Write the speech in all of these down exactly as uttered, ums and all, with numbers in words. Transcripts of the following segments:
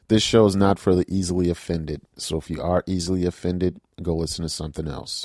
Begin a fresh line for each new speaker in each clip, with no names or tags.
This show is not for the easily offended. So if you are easily offended, go listen to something else.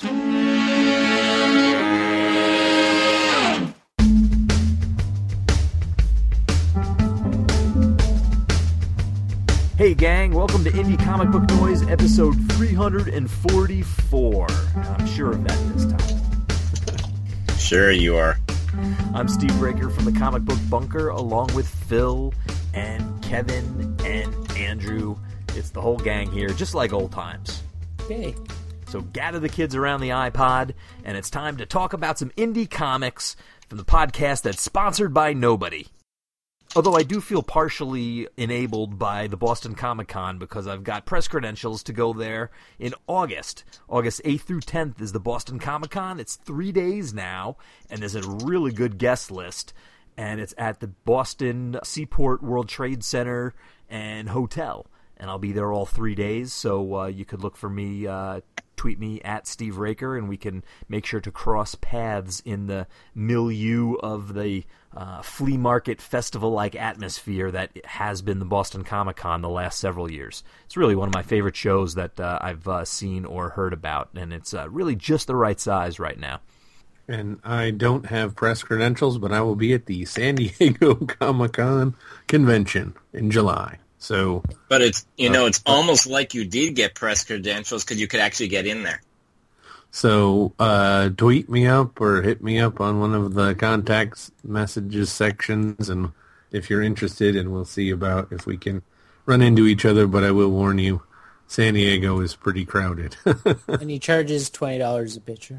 Hey gang, welcome to Indie Comic Book Noise, episode three forty-four. I'm sure of that this time.
Sure you are.
I'm Steve Raker from the Comic Book Bunker, along with Phil and Kevin and Andrew. It's the whole gang here, just like old times.
Hey.
So gather the kids around the iPod, and it's time to talk about some indie comics from the podcast that's sponsored by nobody. Although I do feel partially enabled by the Boston Comic Con because I've got press credentials to go there in August. August eighth through tenth is the Boston Comic Con. It's three days now, and there's a really good guest list. And it's at the Boston Seaport World Trade Center and Hotel. And I'll be there all three days, so uh, you could look for me, uh, tweet me at Steve Raker, and we can make sure to cross paths in the milieu of the uh, flea market festival-like atmosphere that has been the Boston Comic Con the last several years. It's really one of my favorite shows that uh, I've uh, seen or heard about, and it's uh, really just the right size right now.
And I don't have press credentials, but I will be at the San Diego Comic-Con convention in July. So,
but it's you
uh,
know it's almost like you did get press credentials because you could actually get in there.
So uh, tweet me up or hit me up on one of the contacts messages sections, and if you're interested, and we'll see about if we can run into each other. But I will warn you, San Diego is pretty crowded.
And he charges twenty dollars a picture.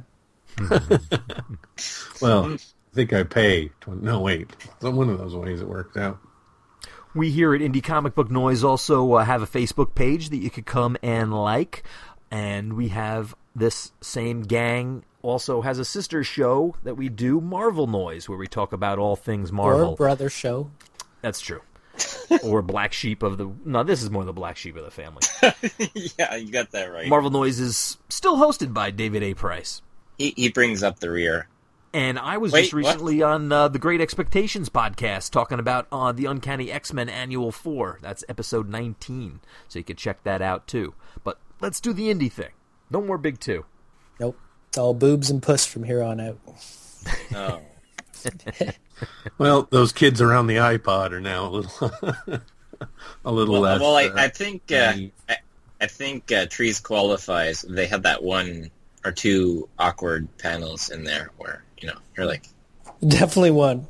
Well, I think I pay. No, wait, one of those ways it worked out.
We here at Indie Comic Book Noise also uh, have a Facebook page that you could come and like, and we have this same gang also has a sister show that we do, Marvel Noise, where we talk about all things Marvel.
Or brother show.
That's true. Or Black Sheep of the... No, this is more the Black Sheep of the family.
Yeah, you got that right.
Marvel Noise is still hosted by David A. Price.
He he brings up the rear.
And I was
Wait,
just recently what? on uh, the Great Expectations podcast talking about uh, the Uncanny X-Men Annual four. That's episode nineteen, so you can check that out too. But let's do the indie thing. No more Big Two.
Nope. It's all boobs and puss from here on out.
Oh.
Well, those kids around the iPod are now a little a little
well,
less.
Well, I,
uh,
I think uh, I, I think uh, Trees qualifies. They had that one or two awkward panels in there where, you know, you're like...
Definitely one.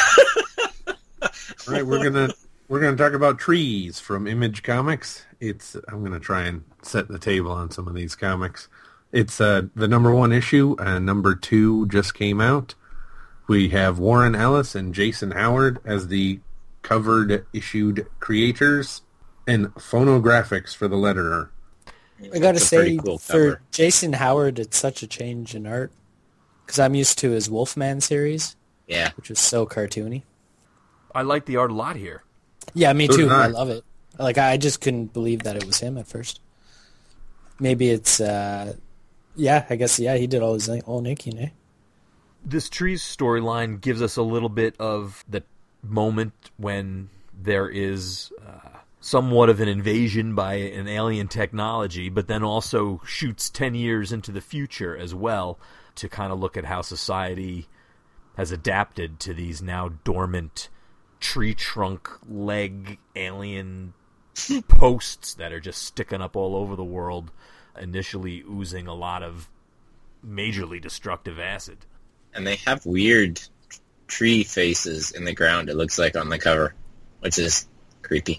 All right, we're gonna we're gonna talk about Trees from Image Comics. It's I'm gonna try and set the table on some of these comics. It's uh, the number one issue, and number two just came out. We have Warren Ellis and Jason Howard as the covered issued creators, and phonographics for the letterer.
I gotta say,
cool
for
cover.
Jason Howard, it's such a change in art. Because I'm used to his Wolfman series,
Yeah.
which was so cartoony.
I like the art a lot here.
Yeah, me
So
too.
did I.
I love it. Like, I just couldn't believe that it was him at first. Maybe it's, uh... yeah, I guess, yeah, he did all his own inking, eh?
This Trees storyline gives us a little bit of the moment when there is uh, somewhat of an invasion by an alien technology, but then also shoots ten years into the future as well to kind of look at how society has adapted to these now dormant tree trunk leg alien posts that are just sticking up all over the world, initially oozing a lot of majorly destructive acid.
And they have weird tree faces in the ground, it looks like, on the cover, which is creepy.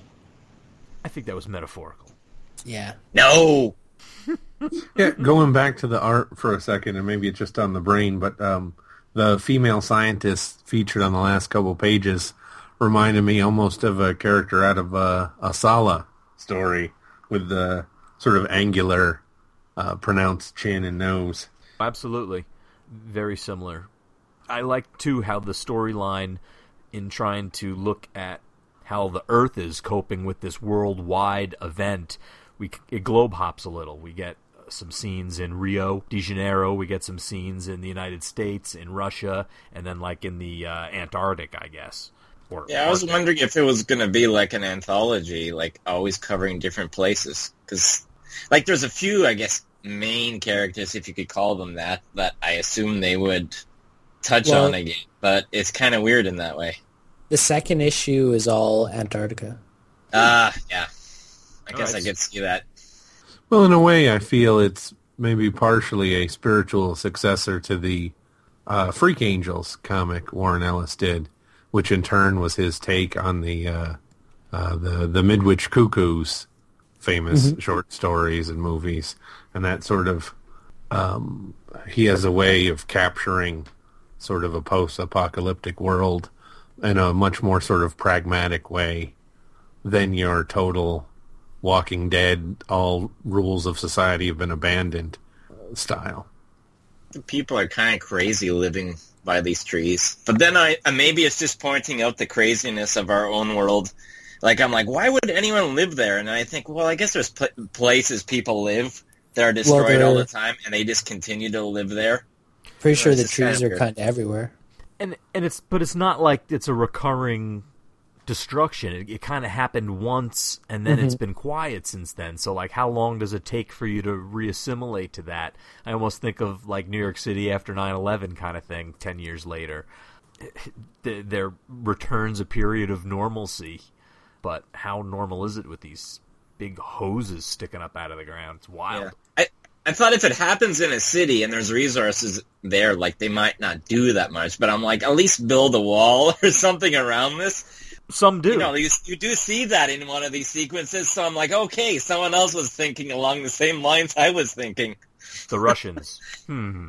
I think that was metaphorical.
Yeah.
No!
Yeah, going back to the art for a second, and maybe it's just on the brain, but um, the female scientist featured on the last couple pages reminded me almost of a character out of a, a Sala story with the sort of angular, uh, pronounced chin and nose.
Absolutely. Very similar. I like, too, how the storyline in trying to look at how the Earth is coping with this worldwide event, we it globe hops a little. We get some scenes in Rio de Janeiro, we get some scenes in the United States, in Russia, and then like in the uh, Antarctic, I guess. Or
Yeah, I was wondering if it was going to be like an anthology, like always covering different places. Because, like, there's a few, I guess, main characters, if you could call them that, that I assume they would touch
Well,
on again. But it's kind of weird in that way.
The second issue is all Antarctica.
Ah, yeah. I guess
Alright.
I could see that.
Well, in a way, I feel it's maybe partially a spiritual successor to the uh, Freak Angels comic Warren Ellis did, which in turn was his take on the uh, uh, the the Midwich Cuckoos famous
Mm-hmm.
short stories and movies, and that sort of um, he has a way of capturing sort of a post-apocalyptic world in a much more sort of pragmatic way than your total Walking Dead, all rules of society have been abandoned uh, style.
People are kind of crazy living by these trees. But then I uh, maybe it's just pointing out the craziness of our own world. Like, I'm like, why would anyone live there? And I think, well, I guess there's pl- places people live that are destroyed
Well,
all
they're-
the time, and they just continue to live there.
Pretty sure
It's
the
just
trees
kind of
are
weird.
kind of everywhere.
And and it's but it's not like it's a recurring destruction. It, it kind of happened once, and then it's been quiet since then. So, like, how long does it take for you to reassimilate to that? I almost think of, like, New York City after nine eleven kind of thing ten years later. There, there returns a period of normalcy, but how normal is it with these big hoses sticking up out of the ground? It's wild.
Yeah. I, I thought if it happens in a city and there's resources there, like, they might not do that much. But I'm like, at least build a wall or something around this.
Some do.
You know, you, you do see that in one of these sequences, so I'm like, okay, someone else was thinking along the same lines I was thinking.
The Russians. hmm.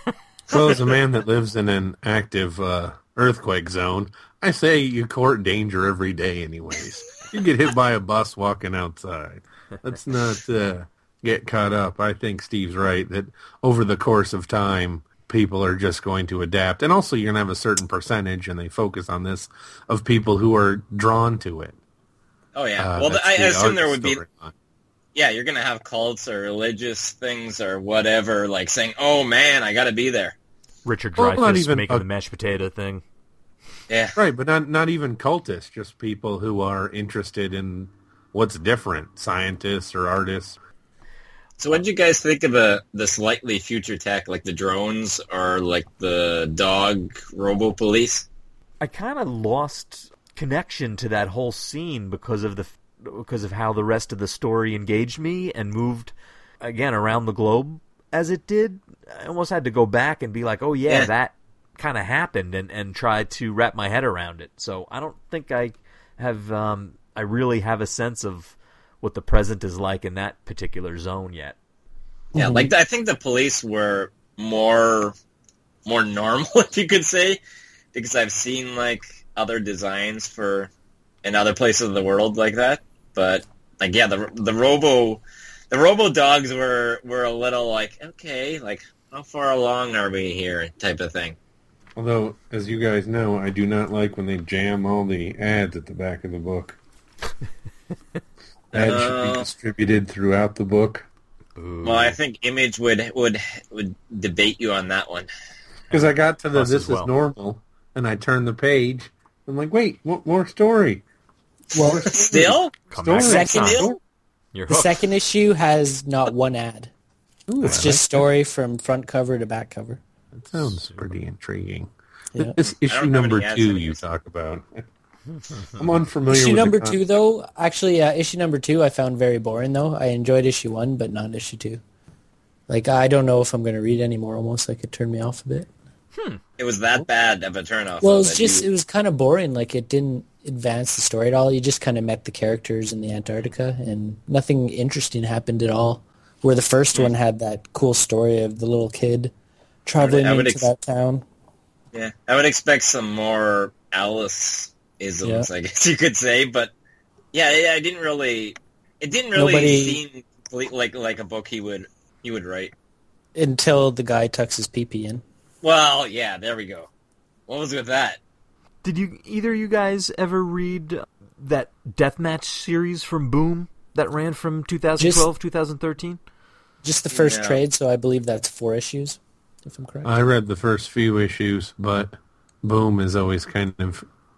So as a man that lives in an active uh, earthquake zone, I say you court danger every day anyways. You get hit by a bus walking outside. Let's not uh, get caught up. I think Steve's right that over the course of time, people are just going to adapt. And also you're going to have a certain percentage, and they focus on this, of people who are drawn to it.
Oh, yeah.
Uh,
well,
that's
I
the
assume
art
there would be...
storyline.
Yeah, you're going to have cults or religious things or whatever, like saying, oh, man, I got to be there.
Richard
Well, not
Dreyfuss
even
making
a-
the mashed potato thing.
Yeah.
Right, but not not even cultists, just people who are interested in what's different, scientists or artists.
So what did you guys think of the, the slightly future tech, like the drones or like the dog robo-police?
I kind of lost connection to that whole scene because of the because of how the rest of the story engaged me and moved again around the globe as it did. I almost had to go back and be like, "Oh yeah,
Yeah.
that kind of happened," and and try to wrap my head around it. So I don't think I have um, I really have a sense of what the present is like in that particular zone yet.
Yeah, like I think the police were more more normal, if you could say, because I've seen like other designs for in other places of the world like that. But like, yeah, the the robo the robo dogs were were a little like, okay, like how far along are we here, type of thing.
Although, as you guys know, I do not like when they jam all the ads at the back of the book. Ads should
Uh,
be distributed throughout the book.
Well, I think Image would would would debate you on that one.
Because I got to the
Us
this
as well.
is normal, and I turned the page. I'm like, wait, what more story?
Well,
More story.
Still,
Come
Story.
back next
Second
time.
Still?
You're
the
hooked.
second issue has not one ad.
Ooh,
It's
I
just
like
story from front cover to back cover.
that. That sounds pretty intriguing.
Yeah.
This issue
don't have
number
any ads
two
in
you
it.
talk about. I'm unfamiliar
Issue
with
number
the con-
two, though, actually, uh, issue number two I found very boring, though. I enjoyed issue one, but not issue two. Like, I don't know if I'm going to read anymore, almost. Like, it turned me off a bit.
it was that bad of a turnoff.
Well,
though,
it was
that
just,
you-
it was kind of boring. Like, it didn't advance the story at all. You just kind of met the characters in the Antarctica, and nothing interesting happened at all. Where the first one had that cool story of the little kid traveling
I would
into
ex-
that town.
Yeah, I would expect some more Alice-isms,
Yeah.
I guess you could say, but yeah, yeah, I didn't really, it didn't really
Nobody-
seem complete- like like a book he would he would write.
Until the guy tucks his pee-pee in.
Well, yeah, there we go. What was with that?
Did you either of you guys ever read that Deathmatch series from Boom that ran from twenty twelve twenty thirteen?
Just the first
No.
trade, so I believe that's four issues, if I'm correct.
I read the first few issues, but Boom is always kind of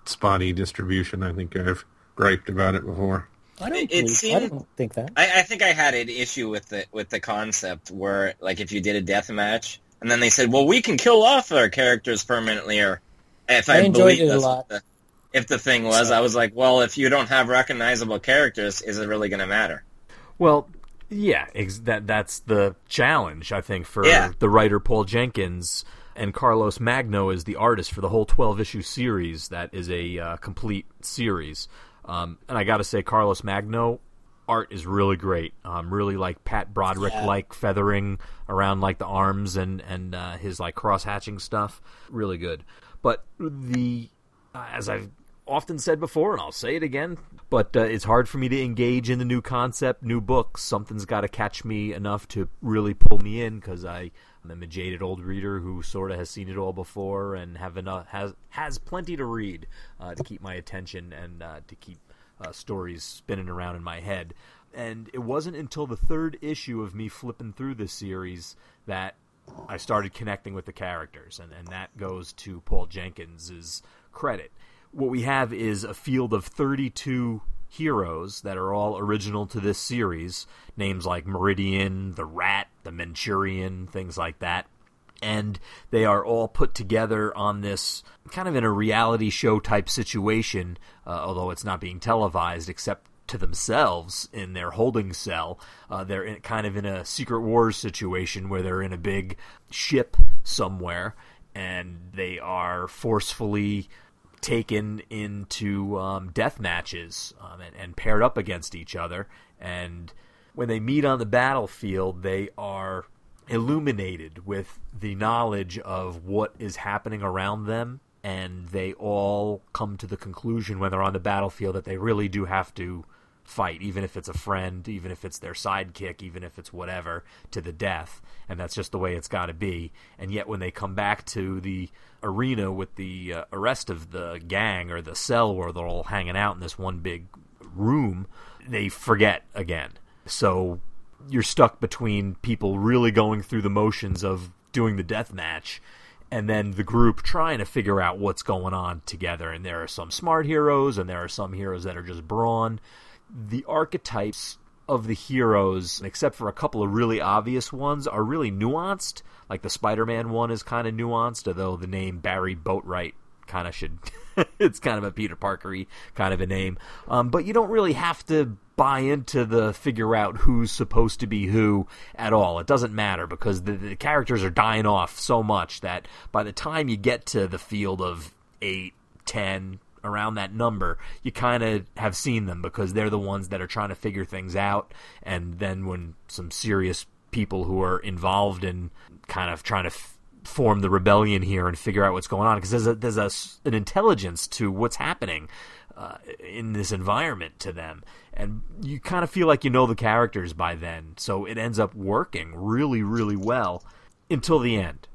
spotty distribution. I think I've griped about it before.
I don't,
It- it
believe,
seemed-
I don't think that.
I, I think I had an issue with the with the concept where, like, if you did a death match, and then they said, "Well, we can kill off our characters permanently," or if I,
I enjoyed
believe
it a
that's
lot.
what the, if the thing was, I was like, "Well, if you don't have recognizable characters, is it really going to matter?"
Well, yeah, ex- that that's the challenge, I think, for
Yeah.
the writer Paul Jenkins, and Carlos Magno is the artist for the whole twelve-issue series that is a uh, complete series. Um, and I got to say, Carlos Magno art is really great. Um, really like Pat Broderick-like feathering around like the arms and and uh, his like cross-hatching stuff. Really good. But the uh, as I've often said before, and I'll say it again, but uh, it's hard for me to engage in the new concept, new books. Something's got to catch me enough to really pull me in, because I am a jaded old reader who sort of has seen it all before and have enough, has has plenty to read uh, to keep my attention and uh, to keep uh, stories spinning around in my head. And it wasn't until the third issue of me flipping through this series that I started connecting with the characters, and, and that goes to Paul Jenkins' credit. What we have is a field of thirty-two heroes that are all original to this series. Names like Meridian, the Rat, the Manchurian, things like that. And they are all put together on this kind of in a reality show type situation, uh, although it's not being televised except to themselves in their holding cell. Uh, they're in, kind of in a Secret Wars situation where they're in a big ship somewhere, and they are forcefully taken into um, death matches um, and, and paired up against each other. And when they meet on the battlefield, they are illuminated with the knowledge of what is happening around them, and they all come to the conclusion when they're on the battlefield that they really do have to fight, even if it's a friend, even if it's their sidekick, even if it's whatever, to the death. And that's just the way it's got to be. And yet when they come back to the arena with the uh, rest of the gang, or the cell where they're all hanging out in this one big room, they forget again. So you're stuck between people really going through the motions of doing the death match, and then the group trying to figure out what's going on together. And there are some smart heroes, and there are some heroes that are just brawn. The archetypes of the heroes, except for a couple of really obvious ones, are really nuanced. Like the Spider-Man one is kind of nuanced, although the name Barry Boatwright kind of should... it's kind of a Peter Parker-y kind of a name. Um, but you don't really have to buy into the figure out who's supposed to be who at all. It doesn't matter, because the, the characters are dying off so much that by the time you get to the field of eight, ten, around that number, you kind of have seen them, because they're the ones that are trying to figure things out. And then when some serious people who are involved in kind of trying to f- form the rebellion here and figure out what's going on, because there's a, there's a, an intelligence to what's happening uh, in this environment to them, and you kind of feel like you know the characters by then, so it ends up working really, really well until the end.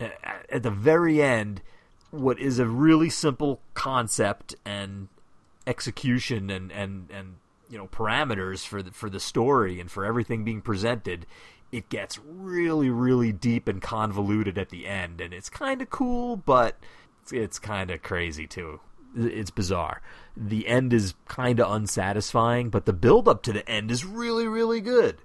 At the very end, what is a really simple concept and execution and, and, and you know parameters for the, for the story and for everything being presented, it gets really, really deep and convoluted at the end, and it's kind of cool, but it's, it's kind of crazy too. It's bizarre. The end is kind of unsatisfying, but the build-up to the end is really, really good.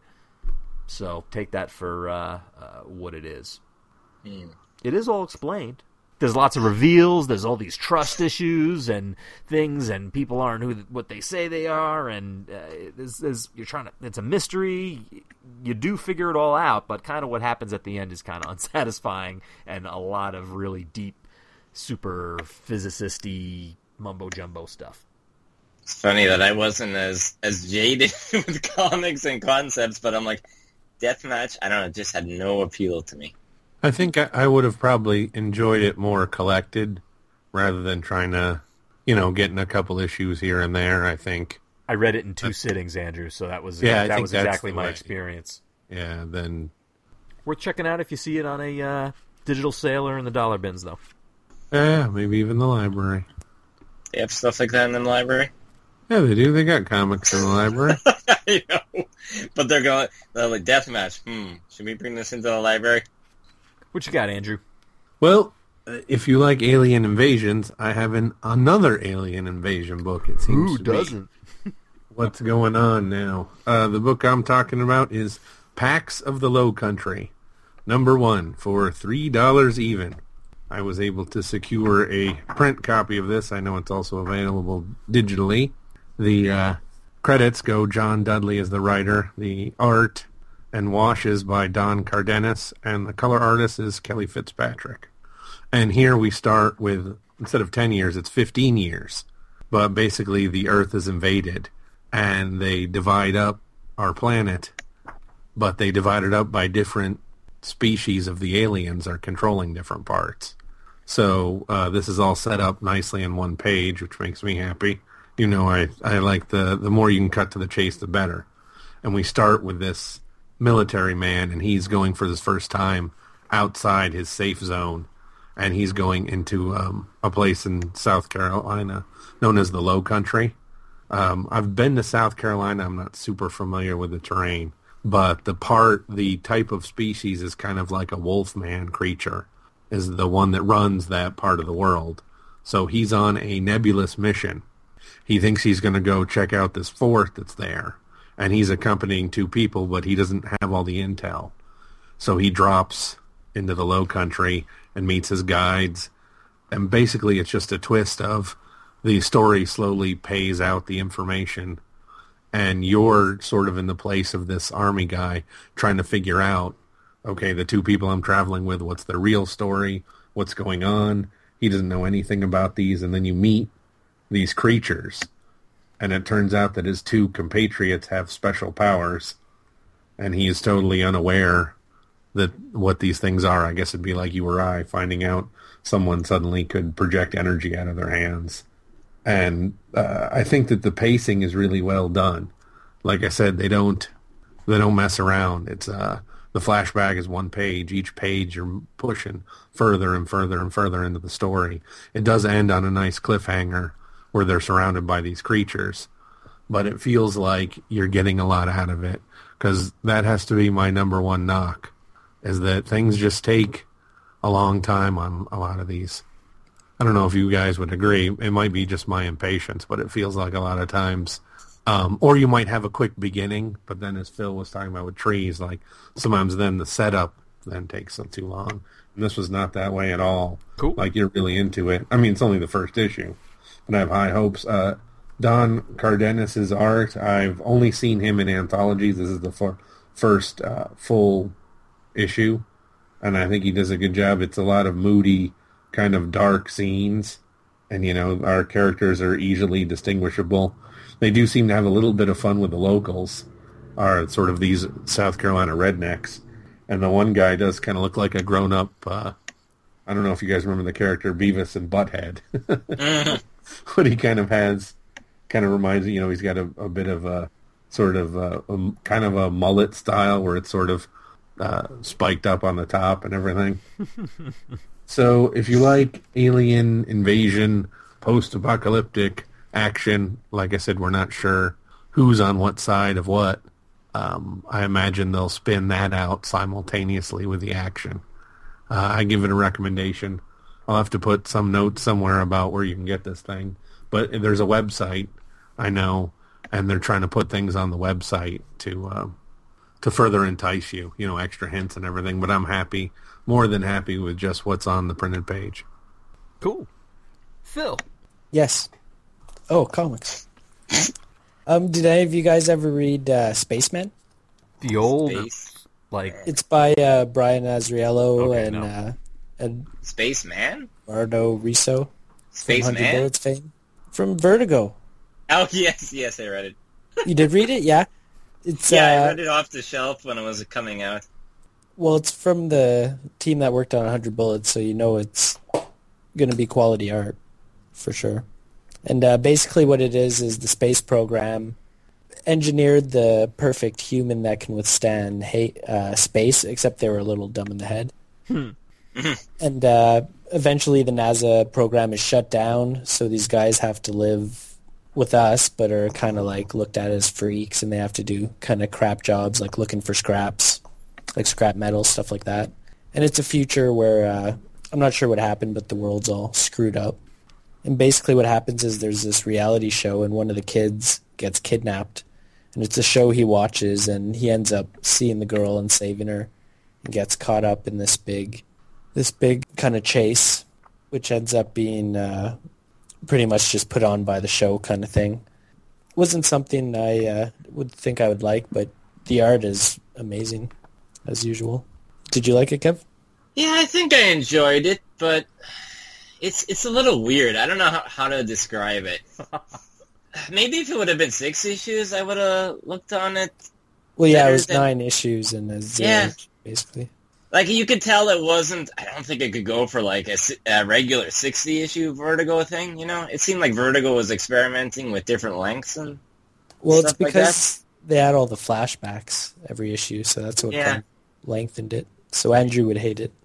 So take that for uh, uh, what it is.
Mm.
It is all explained. There's lots of reveals. There's all these trust issues and things, and people aren't who what they say they are. And uh, there's, there's, you're trying to. It's a mystery. You do figure it all out, but kind of what happens at the end is kind of unsatisfying, and a lot of really deep, super physicist-y mumbo jumbo stuff.
It's funny that I wasn't as as jaded with comics and concepts, but I'm like, Deathmatch, I don't know, it just had no appeal to me.
I think I, I would have probably enjoyed it more collected rather than trying to, you know, getting a couple issues here and there, I think.
I read it in two sittings, Andrew, so that was
yeah,
that was exactly my
way.
experience.
Yeah, then...
Worth checking out if you see it on a uh, digital sale or in the dollar bins, though.
Yeah, maybe even the library.
They have stuff like that in the library?
Yeah, they do. They got comics in the library.
I know. But they're going, they're like, Deathmatch, hmm, should we bring this into the library?
What you got, Andrew?
Well, if you like alien invasions, I have an another alien invasion book. It seems
Who
to
doesn't?
Be what's going on now? Uh, the book I'm talking about is Pax of the Low Country, number one, for three dollars even. I was able to secure a print copy of this. I know it's also available digitally. The uh, credits go John Dudley as the writer. The art and washes by Don Cardenas, and the color artist is Kelly Fitzpatrick. And here we start with, instead of ten years, it's fifteen years. But basically the Earth is invaded, and they divide up our planet, but they divide it up by different species of the aliens are controlling different parts. So uh, this is all set up nicely in one page, which makes me happy. You know, I, I like the, the more you can cut to the chase, the better. And we start with this military man, and he's going for his first time outside his safe zone, and he's going into um, a place in South Carolina known as the Low Country. Um, I've been to South Carolina. I'm not super familiar with the terrain, but the part, the type of species is kind of like a wolfman creature, is the one that runs that part of the world. So he's on a nebulous mission. He thinks he's going to go check out this fort that's there, and he's accompanying two people, but he doesn't have all the intel. So he drops into the Low Country and meets his guides, and basically it's just a twist of the story slowly pays out the information, and you're sort of in the place of this army guy trying to figure out, okay, the two people I'm traveling with, what's their real story, what's going on. He doesn't know anything about these, and then you meet these creatures, and it turns out that his two compatriots have special powers, and he is totally unaware that what these things are. I guess it'd be like you or I finding out someone suddenly could project energy out of their hands. And uh, I think that the pacing is really well done. Like I said, they don't they don't mess around. It's uh, the flashback is one page. Each page you're pushing further and further and further into the story. It does end on a nice cliffhanger where they're surrounded by these creatures, but it feels like you're getting a lot out of it, because that has to be my number one knock, is that things just take a long time on a lot of these. I don't know if you guys would agree. It might be just my impatience, but it feels like a lot of times, um, or you might have a quick beginning, but then as Phil was talking about with trees, like sometimes then the setup then takes them too long. And this was not that way at all.
Cool.
Like you're really into it. I mean, it's only the first issue, but I have high hopes. Uh, Don Cardenas' art, I've only seen him in anthologies. This is the fir- first uh, full issue, and I think he does a good job. It's a lot of moody, kind of dark scenes, and you know, our characters are easily distinguishable. They do seem to have a little bit of fun with the locals, are sort of these South Carolina rednecks, and the one guy does kind of look like a grown-up, uh, I don't know if you guys remember the character Beavis and Butthead, but he kind of has, kind of reminds me, you know, he's got a, a bit of a sort of a, a kind of a mullet style where it's sort of uh, spiked up on the top and everything. So if you like alien invasion, post-apocalyptic action, like I said, we're not sure who's on what side of what. Um, I imagine they'll spin that out simultaneously with the action. Uh, I give it a recommendation. I'll have to put some notes somewhere about where you can get this thing. But there's a website, I know, and they're trying to put things on the website to uh, to further entice you, you know, extra hints and everything. But I'm happy, more than happy with just what's on the printed page.
Cool. Phil.
Yes. Oh, comics. um, did any of you guys ever read uh, Spaceman?
The old,
Space.
like...
It's by uh, Brian Azzarello
Okay,
and,
no.
uh, and
Spaceman?
Eduardo Riso from Hundred
Spaceman?
Bullets fame. From Vertigo.
Oh, yes, yes, I read it.
You did read it? Yeah. It's
Yeah,
uh,
I read it off the shelf when it was coming out.
Well, it's from the team that worked on one hundred Bullets, so you know it's going to be quality art, for sure. And uh, basically what it is is the space program engineered the perfect human that can withstand hate, uh, space, except they were a little dumb in the head.
Hmm.
And uh, eventually the NASA program is shut down, so these guys have to live with us, but are kind of like looked at as freaks, and they have to do kind of crap jobs, like looking for scraps, like scrap metal, stuff like that. And it's a future where uh, I'm not sure what happened, but the world's all screwed up. And basically what happens is there's this reality show and one of the kids gets kidnapped. And it's a show he watches and he ends up seeing the girl and saving her and gets caught up in this big, this big kind of chase, which ends up being uh, pretty much just put on by the show kind of thing. Wasn't something I uh, would think I would like, but the art is amazing, as usual. Did you like it, Kev?
Yeah, I think I enjoyed it, but it's it's a little weird. I don't know how, how to describe it. Maybe if it would have been six issues, I would have looked on it.
Well, yeah, it
better
was
than-
nine issues and a zero,
Yeah.
basically.
Like, you could tell it wasn't, I don't think it could go for, like, a, si- a regular sixty-issue Vertigo thing, you know? It seemed like Vertigo was experimenting with different lengths and
Well, it's
stuff like
because they had all the flashbacks every issue, so that's what
Yeah.
kind of lengthened it. So Andrew would hate it.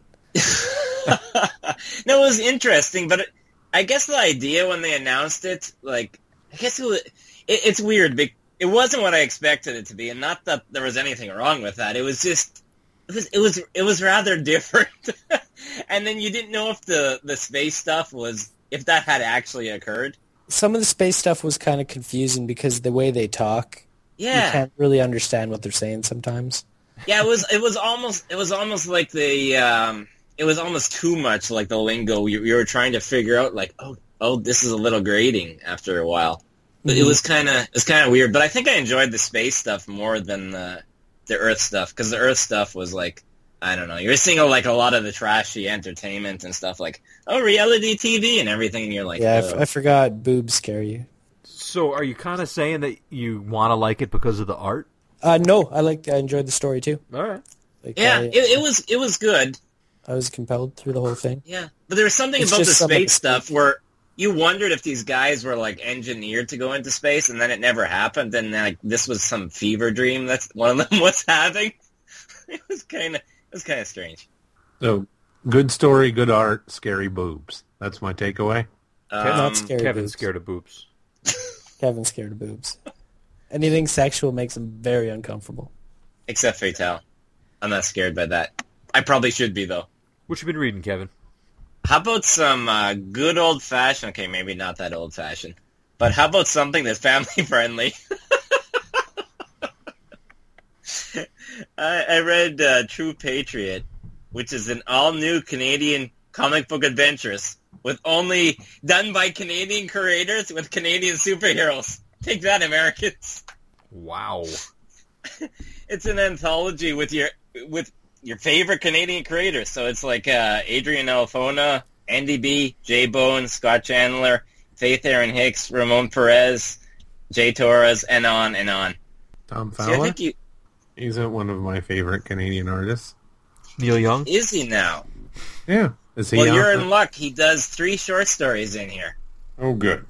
No, it was interesting, but it, I guess the idea when they announced it, like, I guess it was, it, it's weird. bec- It wasn't what I expected it to be, and not that there was anything wrong with that. It was just, it was, it was, it was rather different. And then you didn't know if the, the space stuff was, if that had actually occurred.
Some of the space stuff was kind of confusing because the way they talk,
Yeah.
you can't really understand what they're saying sometimes.
Yeah, it was, it was almost, it was almost like the, um, it was almost too much like the lingo. You, you were trying to figure out, like, oh, oh, this is a little grating after a while. But it was kind of, it was kind of weird. But I think I enjoyed the space stuff more than the, the Earth stuff, because the Earth stuff was like, I don't know, you were seeing like a lot of the trashy entertainment and stuff, like, oh, reality T V and everything, and you're like,
Yeah, I,
oh.
f- I forgot boobs scare you.
So are you kind of saying that you want to like it because of the art?
Uh, no, I liked, I enjoyed the story too.
All right.
Like,
yeah,
I,
it, it was, it was good.
I was compelled through the whole thing.
Yeah, but there was something
It's
about the
just some of
space
the
stuff where you wondered if these guys were like engineered to go into space, and then it never happened. And like this was some fever dream that's one of them was having. It was kind of it was kind of strange.
So, good story, good art, scary boobs. That's my takeaway.
Um,
Not scary
Kevin's
boobs.
scared of boobs.
Kevin's scared of boobs. Anything sexual makes him very uncomfortable.
except Fatale. I'm not scared by that. I probably should be though.
What you been reading, Kevin?
How about some uh, good old-fashioned... Okay, maybe not that old-fashioned. But how about something that's family-friendly? I, I read uh, True Patriot, which is an all-new Canadian comic book adventures with only done by Canadian creators with Canadian superheroes. Take that, Americans.
Wow.
It's an anthology with your with your favorite Canadian creators. So it's like uh, Adrian Alfona, Andy B, Jay Bone, Scott Chandler, Faith Aaron Hicks, Ramon Perez, Jay Torres, and on and on.
Tom
See, I
Fowler?
think you
He's uh, one of my favorite Canadian artists.
Neil Young?
is he now?
Yeah. Is he
Well,
on
you're
it?
in luck. He does three short stories in here.
Oh, good.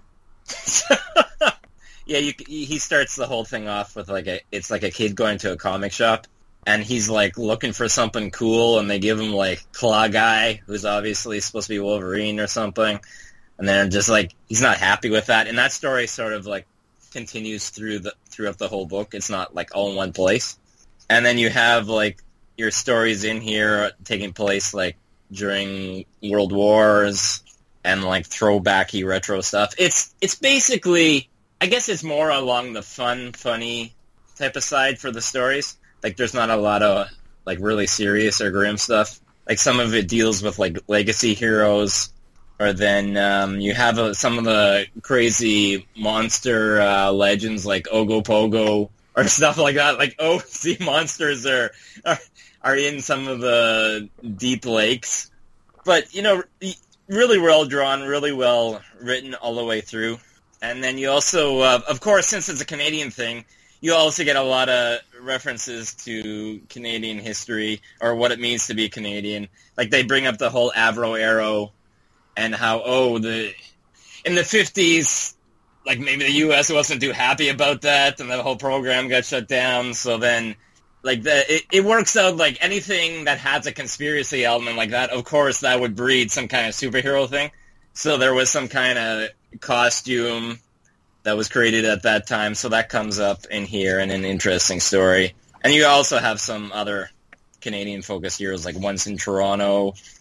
Yeah, you, he starts the whole thing off with like a, it's like a kid going to a comic shop, and he's like looking for something cool, and they give him like Claw Guy, who's obviously supposed to be Wolverine or something, and then just like he's not happy with that, and that story sort of like continues through the throughout the whole book. It's not like all in one place, and then you have like your stories in here taking place like during World Wars and like throwbacky retro stuff. It's it's basically. I guess it's more along the fun, funny type of side for the stories. Like, there's not a lot of, like, really serious or grim stuff. Like, some of it deals with, like, legacy heroes. Or then um, you have uh, some of the crazy monster uh, legends, like Ogopogo, or stuff like that. Like, oh, sea monsters are, are, are in some of the deep lakes. But, you know, really well drawn, really well written all the way through. And then you also, uh, of course, since it's a Canadian thing, you also get a lot of references to Canadian history or what it means to be Canadian. Like they bring up the whole Avro Arrow and how, oh, the in the fifties, like maybe the U S wasn't too happy about that, and the whole program got shut down. So then, like the it, it works out like anything that has a conspiracy element like that. Of course, that would breed some kind of superhero thing. So there was some kind of costume that was created at that time, so that comes up in here in an interesting story. And you also have some other Canadian-focused heroes, like Once in Toronto,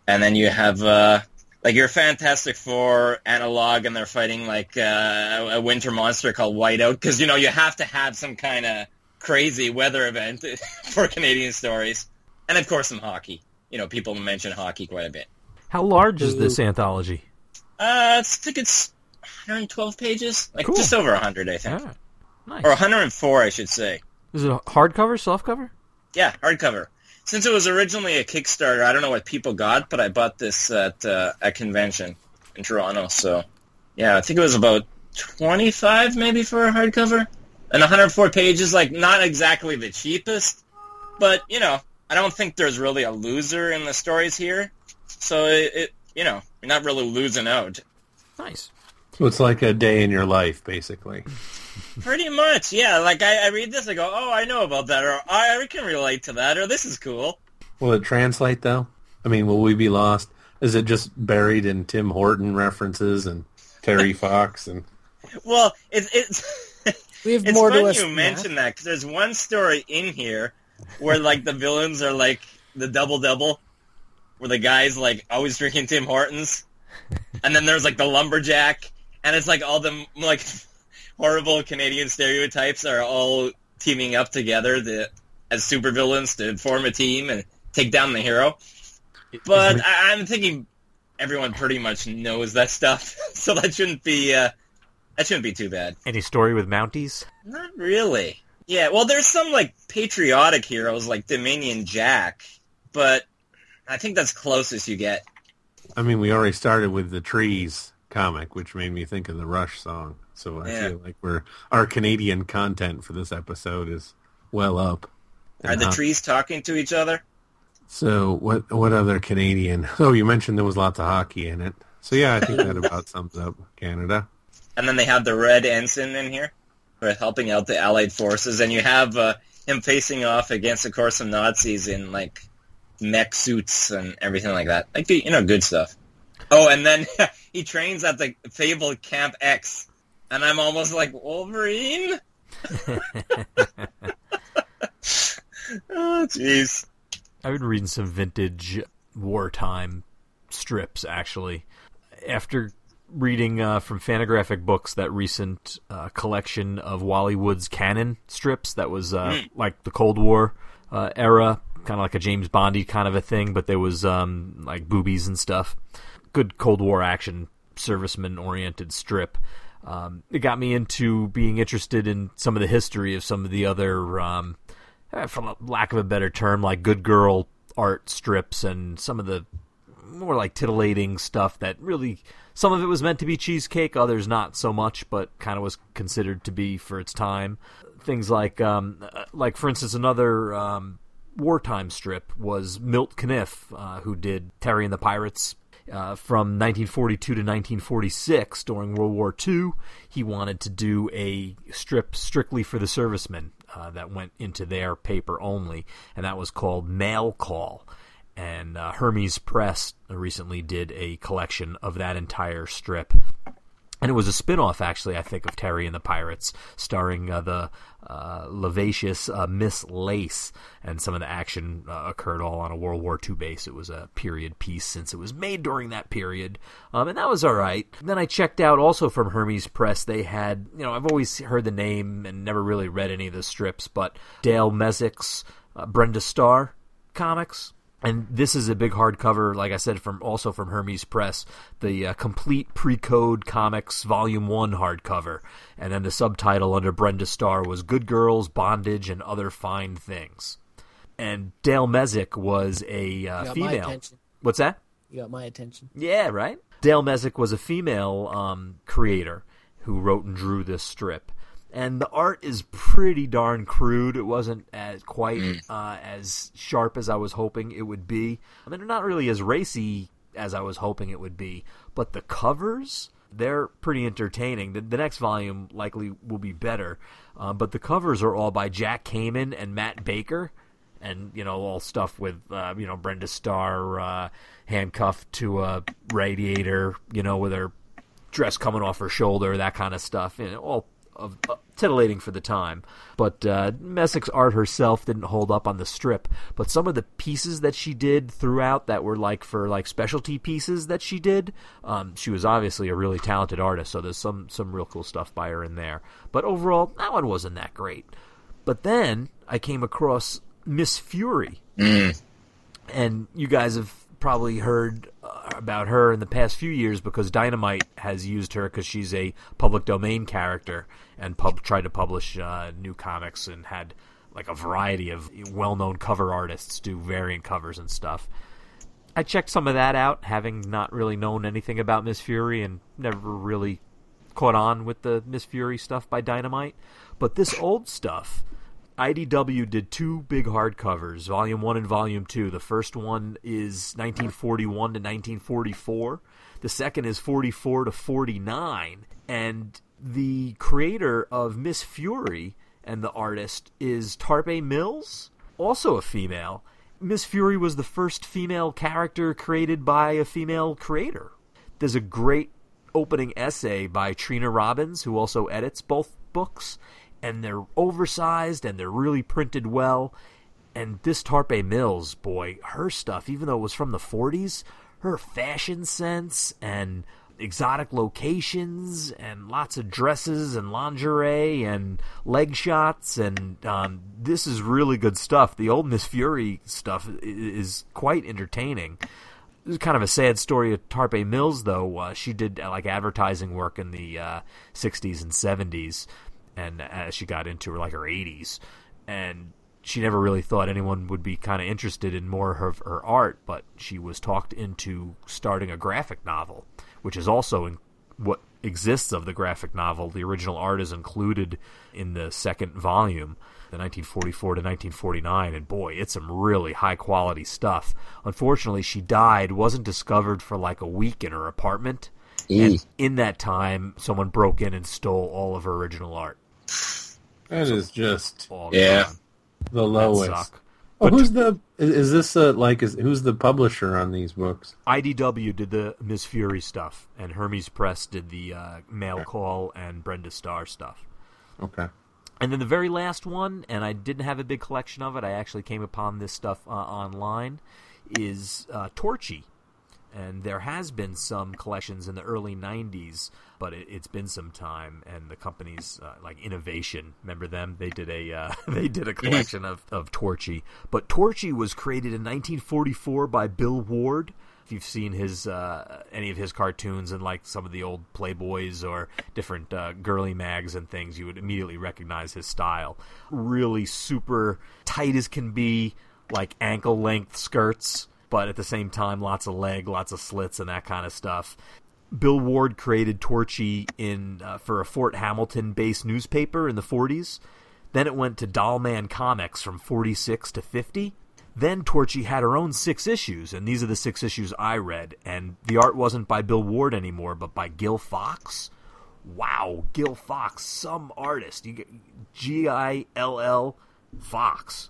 And then you have, uh, like, your Fantastic Four analog, and they're fighting, like, uh, a winter monster called Whiteout, because, you know, you have to have some kind of crazy weather event for Canadian stories. And, of course, some hockey. You know, people mention hockey quite a bit.
How large is this anthology?
Uh, I think it's one hundred twelve pages. Like,
Cool.
just over one hundred, I think.
Ah, nice.
Or one hundred four, I should say.
Is it a hardcover, softcover?
Yeah, hardcover. Since it was originally a Kickstarter, I don't know what people got, but I bought this at uh, a convention in Toronto. So, yeah, I think it was about twenty-five maybe for a hardcover. And one hundred four pages, like, not exactly the cheapest. But, you know, I don't think there's really a loser in the stories here. So, it, it you know, you're not really losing out.
Nice.
So it's like a day in your life, basically.
Pretty much, yeah. Like, I, I read this, I go, oh, I know about that, or I can relate to that, or this is cool.
Will it translate, though? I mean, will we be lost? Is it just buried in Tim Horton references and Terry Fox? And
Well, it's it's
We have
it's
more to
funny
us
you
than
mention that, because there's one story in here where, like, the villains are, like, the double-double, where the guy's, like, always drinking Tim Hortons, and then there's, like, the lumberjack, and it's, like, all the, like, horrible Canadian stereotypes are all teaming up together to, as supervillains to form a team and take down the hero. But I, I'm thinking everyone pretty much knows that stuff, so that shouldn't be uh, that shouldn't be too bad.
Any story with Mounties?
Not really. Yeah, well, there's some, like, patriotic heroes like Dominion Jack, but I think that's closest you get.
I mean, we already started with the Trees comic, which made me think of the Rush song. So I
Yeah.
feel like we're our Canadian content for this episode is well up.
Are the
Uh,
trees talking to each other?
So what what other Canadian? Oh, you mentioned there was lots of hockey in it. So yeah, I think that about sums up Canada.
And then they have the Red Ensign in here for helping out the Allied forces, and you have uh, him facing off against, of course, some Nazis in, like, mech suits and everything like that. Like, you know, good stuff. Oh, and then he trains at the fabled Camp X, and I'm almost like, Wolverine? Oh, jeez.
I've been reading some vintage wartime strips, actually. After reading uh, from Fantagraphic Books that recent uh, collection of Wally Wood's Canon strips that was uh,
Mm.
like the Cold War uh, era, kind of like a James Bondy kind of a thing, but there was um, like boobies and stuff. Good Cold War action, serviceman-oriented strip. Um, it got me into being interested in some of the history of some of the other, um, eh, for lack of a better term, like good girl art strips and some of the more like titillating stuff that really, some of it was meant to be cheesecake, others not so much, but kind of was considered to be for its time. Things like, um, like for instance, another um, wartime strip was Milt Caniff, uh, who did Terry and the Pirates. Uh, from nineteen forty-two to nineteen forty-six, during World War Two, he wanted to do a strip strictly for the servicemen uh, that went into their paper only, and that was called Mail Call. And uh, Hermes Press recently did a collection of that entire strip. And it was a spin-off, actually, I think, of Terry and the Pirates, starring uh, the uh, vivacious uh, Miss Lace, and some of the action uh, occurred all on a World War Two base. It was a period piece since it was made during that period, um, and that was all right. Then I checked out also from Hermes Press. They had, you know, I've always heard the name and never really read any of the strips, but Dale Mezik's uh, Brenda Starr comics. And this is a big hardcover, like I said, from also from Hermes Press, the uh, Complete Pre-Code Comics Volume one hardcover. And then the subtitle under Brenda Starr was Good Girls, Bondage, and Other Fine Things. And Dale Mezik was a uh,
You got
female.
my attention.
What's that?
You got my attention.
Yeah, right? Dale Mezik was a female um, creator who wrote and drew this strip. And the art is pretty darn crude. It wasn't as quite uh, as sharp as I was hoping it would be. I mean, they're not really as racy as I was hoping it would be. But the covers, they're pretty entertaining. The, the next volume likely will be better. Uh, but the covers are all by Jack Kamen and Matt Baker. And, you know, all stuff with, uh, you know, Brenda Starr uh, handcuffed to a radiator, you know, with her dress coming off her shoulder, that kind of stuff. And all of uh, titillating for the time. But uh, Messick's art herself didn't hold up on the strip. But some of the pieces that she did throughout that were like for like specialty pieces that she did, um, she was obviously a really talented artist. So there's some some real cool stuff by her in there. But overall, that one wasn't that great. But then I came across Miss Fury,
Mm.
and you guys have probably heard uh, about her in the past few years because Dynamite has used her because she's a public domain character and pub- tried to publish uh, new comics and had like a variety of well-known cover artists do variant covers and stuff. I checked some of that out, having not really known anything about Miss Fury and never really caught on with the Miss Fury stuff by Dynamite. But this old stuff, I D W did two big hardcovers, Volume one and Volume two. The first one is nineteen forty-one to nineteen forty-four. The second is forty-four to forty-nine. And the creator of Miss Fury and the artist is Tarpe Mills, also a female. Miss Fury was the first female character created by a female creator. There's a great opening essay by Trina Robbins, who also edits both books, and they're oversized and they're really printed well. And this Tarpe Mills, boy, her stuff, even though it was from the forties, her fashion sense and exotic locations and lots of dresses and lingerie and leg shots, and um, this is really good stuff. The old Miss Fury stuff is quite entertaining. This is kind of a sad story of Tarpe Mills, though. Uh, she did uh, like advertising work in the uh, sixties and seventies, and as she got into her, like her eighties, and she never really thought anyone would be kind of interested in more of her, her art, but she was talked into starting a graphic novel, which is also in what exists of the graphic novel. The original art is included in the second volume, the nineteen forty-four to nineteen forty-nine, and boy, it's some really high-quality stuff. Unfortunately, she died, wasn't discovered for like a week in her apartment,
E.
and in that time, someone broke in and stole all of her original art.
That is just
All
Yeah.
gone.
the
That
lowest.
suck.
Oh,
But-
who's the? Is, is this uh like? Is who's the publisher on these books?
I D W did the Miss Fury stuff, and Hermes Press did the uh, Mail Call and Brenda Starr stuff.
Okay.
And then the very last one, and I didn't have a big collection of it, I actually came upon this stuff uh, online, is uh, Torchy. And there has been some collections in the early nineties, but it, it's been some time. And the companies uh, like Innovation, remember them? They did a uh, they did a collection of, of Torchy. But Torchy was created in nineteen forty-four by Bill Ward. If you've seen his uh, any of his cartoons in like some of the old Playboys or different uh, girly mags and things, you would immediately recognize his style. Really super tight as can be, like ankle length skirts, but at the same time, lots of leg, lots of slits, and that kind of stuff. Bill Ward created Torchy in uh, for a Fort Hamilton-based newspaper in the forties. Then it went to Dollman Comics from forty-six to fifty. Then Torchy had her own six issues, and these are the six issues I read. And the art wasn't by Bill Ward anymore, but by Gil Fox. Wow, Gil Fox, some artist. You get G I L L Fox.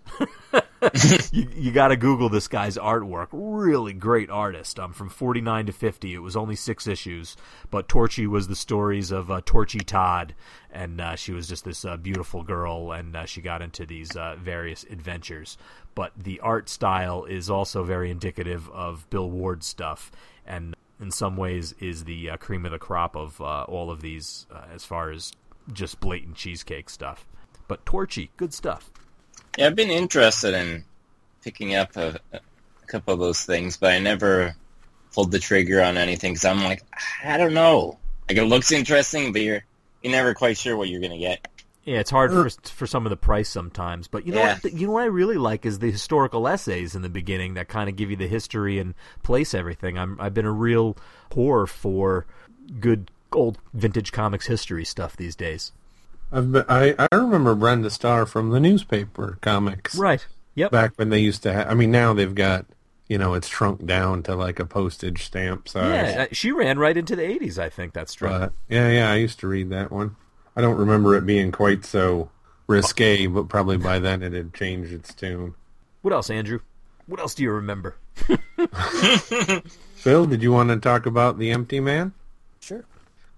you you got to Google this guy's artwork. Really great artist. Um, from forty-nine to fifty, it was only six issues, but Torchy was the stories of uh, Torchy Todd, and uh, she was just this uh, beautiful girl, and uh, she got into these uh, various adventures. But the art style is also very indicative of Bill Ward stuff, and in some ways is the uh, cream of the crop of uh, all of these uh, as far as just blatant cheesecake stuff. But Torchy, good stuff.
Yeah, I've been interested in picking up a, a couple of those things, but I never pulled the trigger on anything because I'm like, I don't know. Like, it looks interesting, but you're you're never quite sure what you're gonna get.
Yeah, it's hard for for some of the price sometimes. But you know
Yeah.
what? You know what I really like is the historical essays in the beginning that kind of give you the history and place everything. I'm I've been a real whore for good old vintage comics history stuff these days.
I've been, I I remember Brenda Starr from the newspaper comics.
Right. Yep.
Back when they used to have. I mean, now they've got, you know, it's shrunk down to like a postage stamp size.
Yeah, uh, she ran right into the eighties, I think that's true.
But yeah, yeah, I used to read that one. I don't remember it being quite so risque, but probably by then it had changed its tune.
What else, Andrew? What else do you remember?
Phil, did you want to talk about The Empty Man?
Sure.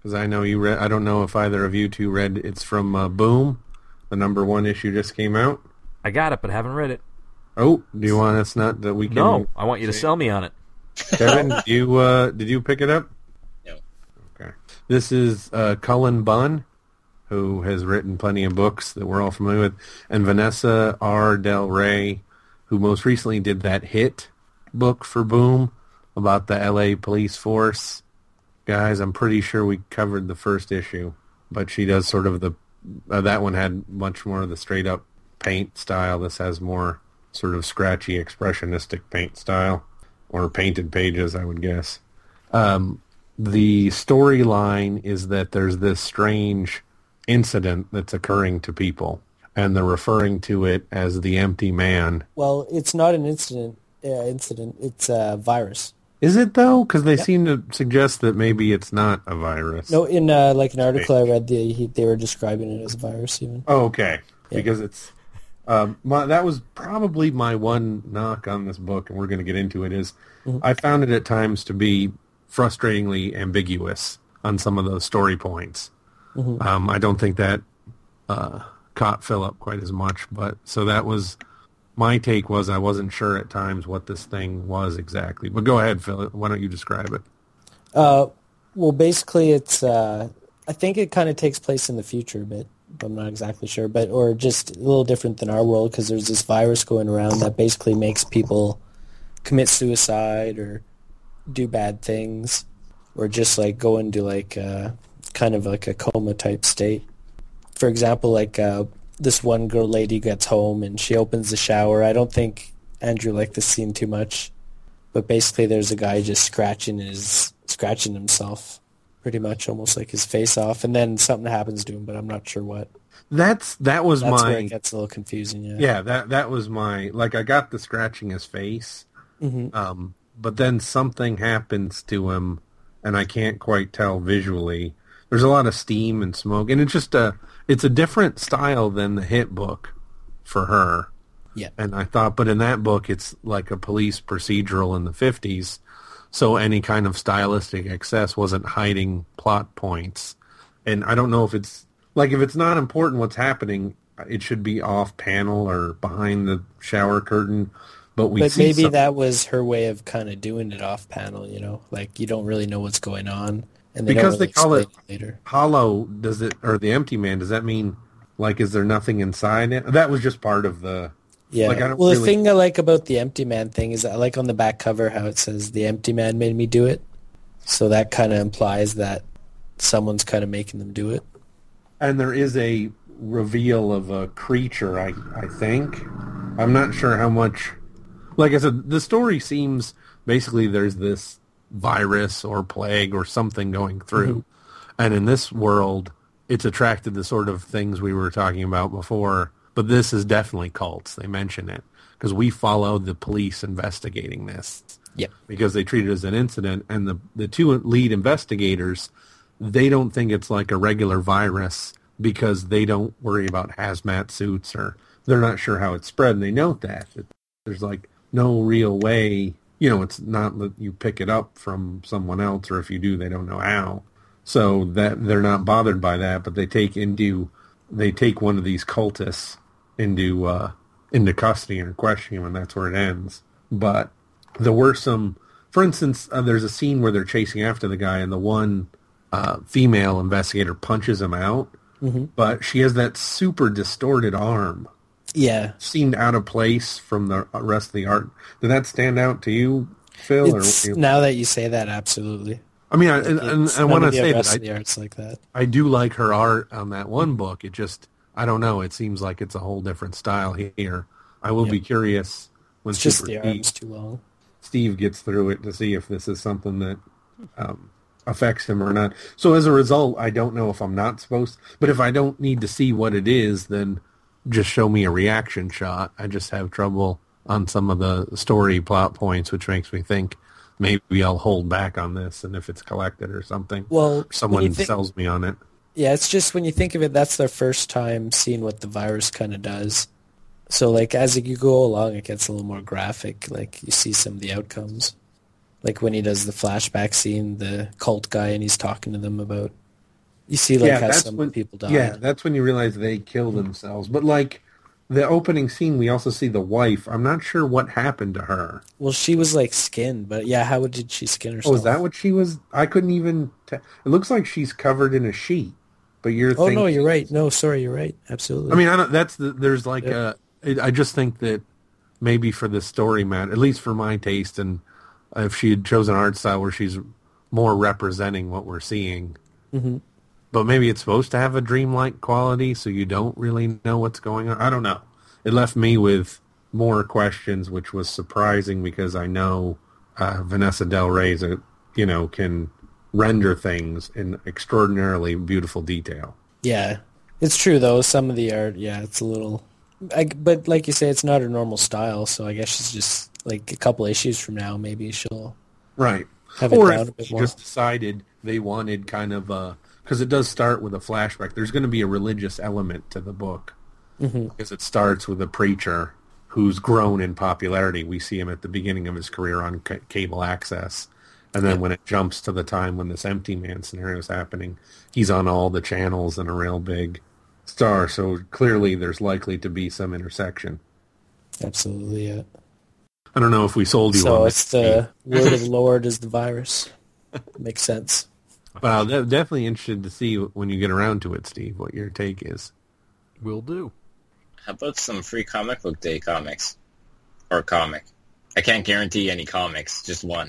Because I know you read. I don't know if either of you two read. It's from uh, Boom. The number one issue just came out.
I got it, but haven't read it.
Oh, do you want us not that we can?
No, I want you to sell me on it.
Kevin, did you uh, did you pick it up?
No.
Okay. This is uh, Cullen Bunn, who has written plenty of books that we're all familiar with, and Vanessa R. Del Rey, who most recently did that Hit book for Boom about the L A police force. Guys, I'm pretty sure we covered the first issue, but she does sort of the, uh, that one had much more of the straight up paint style. This has more sort of scratchy expressionistic paint style, or painted pages, I would guess. Um, the storyline is that there's this strange incident that's occurring to people, and they're referring to it as the empty man.
Well, it's not an incident. Uh, incident. It's a virus.
Is it though? Because they
Yep.
seem to suggest that maybe it's not a virus.
No, in uh, like an article I read, they he, they were describing it as a virus even.
Oh, okay.
Yeah.
Because it's um, my, that was probably my one knock on this book, and we're going to get into it. Is
Mhm.
I found it at times to be frustratingly ambiguous on some of those story points.
Mhm.
Um, I don't think that uh, caught Philip quite as much, but so that was my take. Was I wasn't sure at times what this thing was exactly. But go ahead, Philip. Why don't you describe it?
Uh, well, basically, it's. Uh, I think it kind of takes place in the future a bit. I'm not exactly sure, but or just a little different than our world because there's this virus going around that basically makes people commit suicide or do bad things, or just like go into like uh, kind of like a coma type state. For example, like uh, this one girl lady gets home and she opens the shower. I don't think Andrew liked this scene too much, but basically there's a guy just scratching his scratching himself, pretty much almost like his face off, and then something happens to him, but I'm not sure what.
That's that was
That's
my
where it gets a little confusing. Yeah.
yeah that that was my like I got the scratching his face,
Mm-hmm.
um, but then something happens to him, and I can't quite tell visually. There's a lot of steam and smoke, and it's just a it's a different style than the Hit book for her.
Yeah.
And I thought, but in that book, it's like a police procedural in the fifties, so any kind of stylistic excess wasn't hiding plot points. And I don't know if it's, like, if it's not important what's happening, it should be off panel or behind the shower curtain. But we
But
see
maybe
some-
that was her way of kind of doing it off panel, you know? Like, you don't really know what's going on. And they
Because
don't really
they call it
explain later.
hollow, does it, or the empty man, does that mean, like, is there nothing inside it? That was just part of the...
Yeah.
Like, I don't
well, the
really-
thing I like about the Empty Man thing is I like on the back cover how it says the Empty Man made me do it. So that kind of implies that someone's kind of making them do it.
And there is a reveal of a creature, I I think. I'm not sure how much... Like I said, the story seems... Basically, there's this virus or plague or something going through. Mm-hmm. And in this world, it's attracted the sort of things we were talking about before. But this is definitely cults. They mention it. Because we follow the police investigating this.
Yep.
Because they treat it as an incident. And the, the two lead investigators, they don't think it's like a regular virus because they don't worry about hazmat suits or they're not sure how it's spread. And they note that. that there's like no real way, you know, it's not that you pick it up from someone else, or if you do, they don't know how. So that they're not bothered by that, but they take into, they take one of these cultists into, uh, into custody and question him, and that's where it ends. But there were some, for instance, uh, there's a scene where they're chasing after the guy, and the one uh, female investigator punches him out,
Mm-hmm.
but she has that super distorted arm.
Yeah.
Seemed out of place from the rest of the art. Did that stand out to you, Phil?
It's,
or
now that you say that, absolutely.
I mean, I, and, and
It's-
I
none
want to
of the
say
rest
that
of the
I,
art's like that.
I do like her art on that one book. It just, I don't know. It seems like it's a whole different style here. I will
Yeah.
be curious when
It's just
Super
the
Steve,
arm's too long.
Steve gets through it to see if this is something that um, affects him or not. So as a result, I don't know if I'm not supposed, but if I don't need to see what it is, then just show me a reaction shot. I just have trouble on some of the story plot points, which makes me think maybe I'll hold back on this, and if it's collected or something,
Well,
or someone
when you think-
sells me on it.
Yeah, it's just when you think of it, that's their first time seeing what the virus kind of does. So, like, as you go along, it gets a little more graphic. Like, you see some of the outcomes. Like when he does the flashback scene, the cult guy, and he's talking to them about You see, like,
yeah,
how
that's
some
when,
people die.
Yeah, that's when you realize they kill themselves. But, like, the opening scene, we also see the wife. I'm not sure what happened to her.
Well, she was, like, skinned, but yeah, how did she skin herself?
Oh, is that what she was? I couldn't even... T- it looks like she's covered in a sheet, but you're
Oh,
thinking...
no, you're right. No, sorry, you're right. Absolutely.
I mean, I don't, that's the, there's like
Yeah.
a... It, I just think that maybe for the story, Matt, at least for my taste, and if she had chosen an art style where she's more representing what we're seeing...
Mm-hmm.
But maybe it's supposed to have a dreamlike quality, so you don't really know what's going on. I don't know. It left me with more questions, which was surprising because I know uh, Vanessa Del Rey, is a, you know, can render things in extraordinarily beautiful detail.
Yeah, it's true though. Some of the art, yeah, it's a little. I, but like you say, it's not her normal style. So I guess she's just like a couple issues from now, maybe she'll
Right.
have it
Or
down
if
a bit
she
more.
just decided they wanted kind of a... Because it does start with a flashback. There's going to be a religious element to the book.
Mm-hmm.
Because it starts with a preacher who's grown in popularity. We see him at the beginning of his career on c- cable access. And then
Yeah.
when it jumps to the time when this Empty Man scenario is happening, he's on all the channels and a real big star. So clearly there's likely to be some intersection.
Absolutely, yeah.
I don't know if we sold you
So
on
it's
that.
the word of the Lord is the virus. Makes sense.
Well, de- definitely interested to see when you get around to it, Steve, what your take is.
Will do.
How about some free comic book day comics? Or comic. I can't guarantee any comics, just one.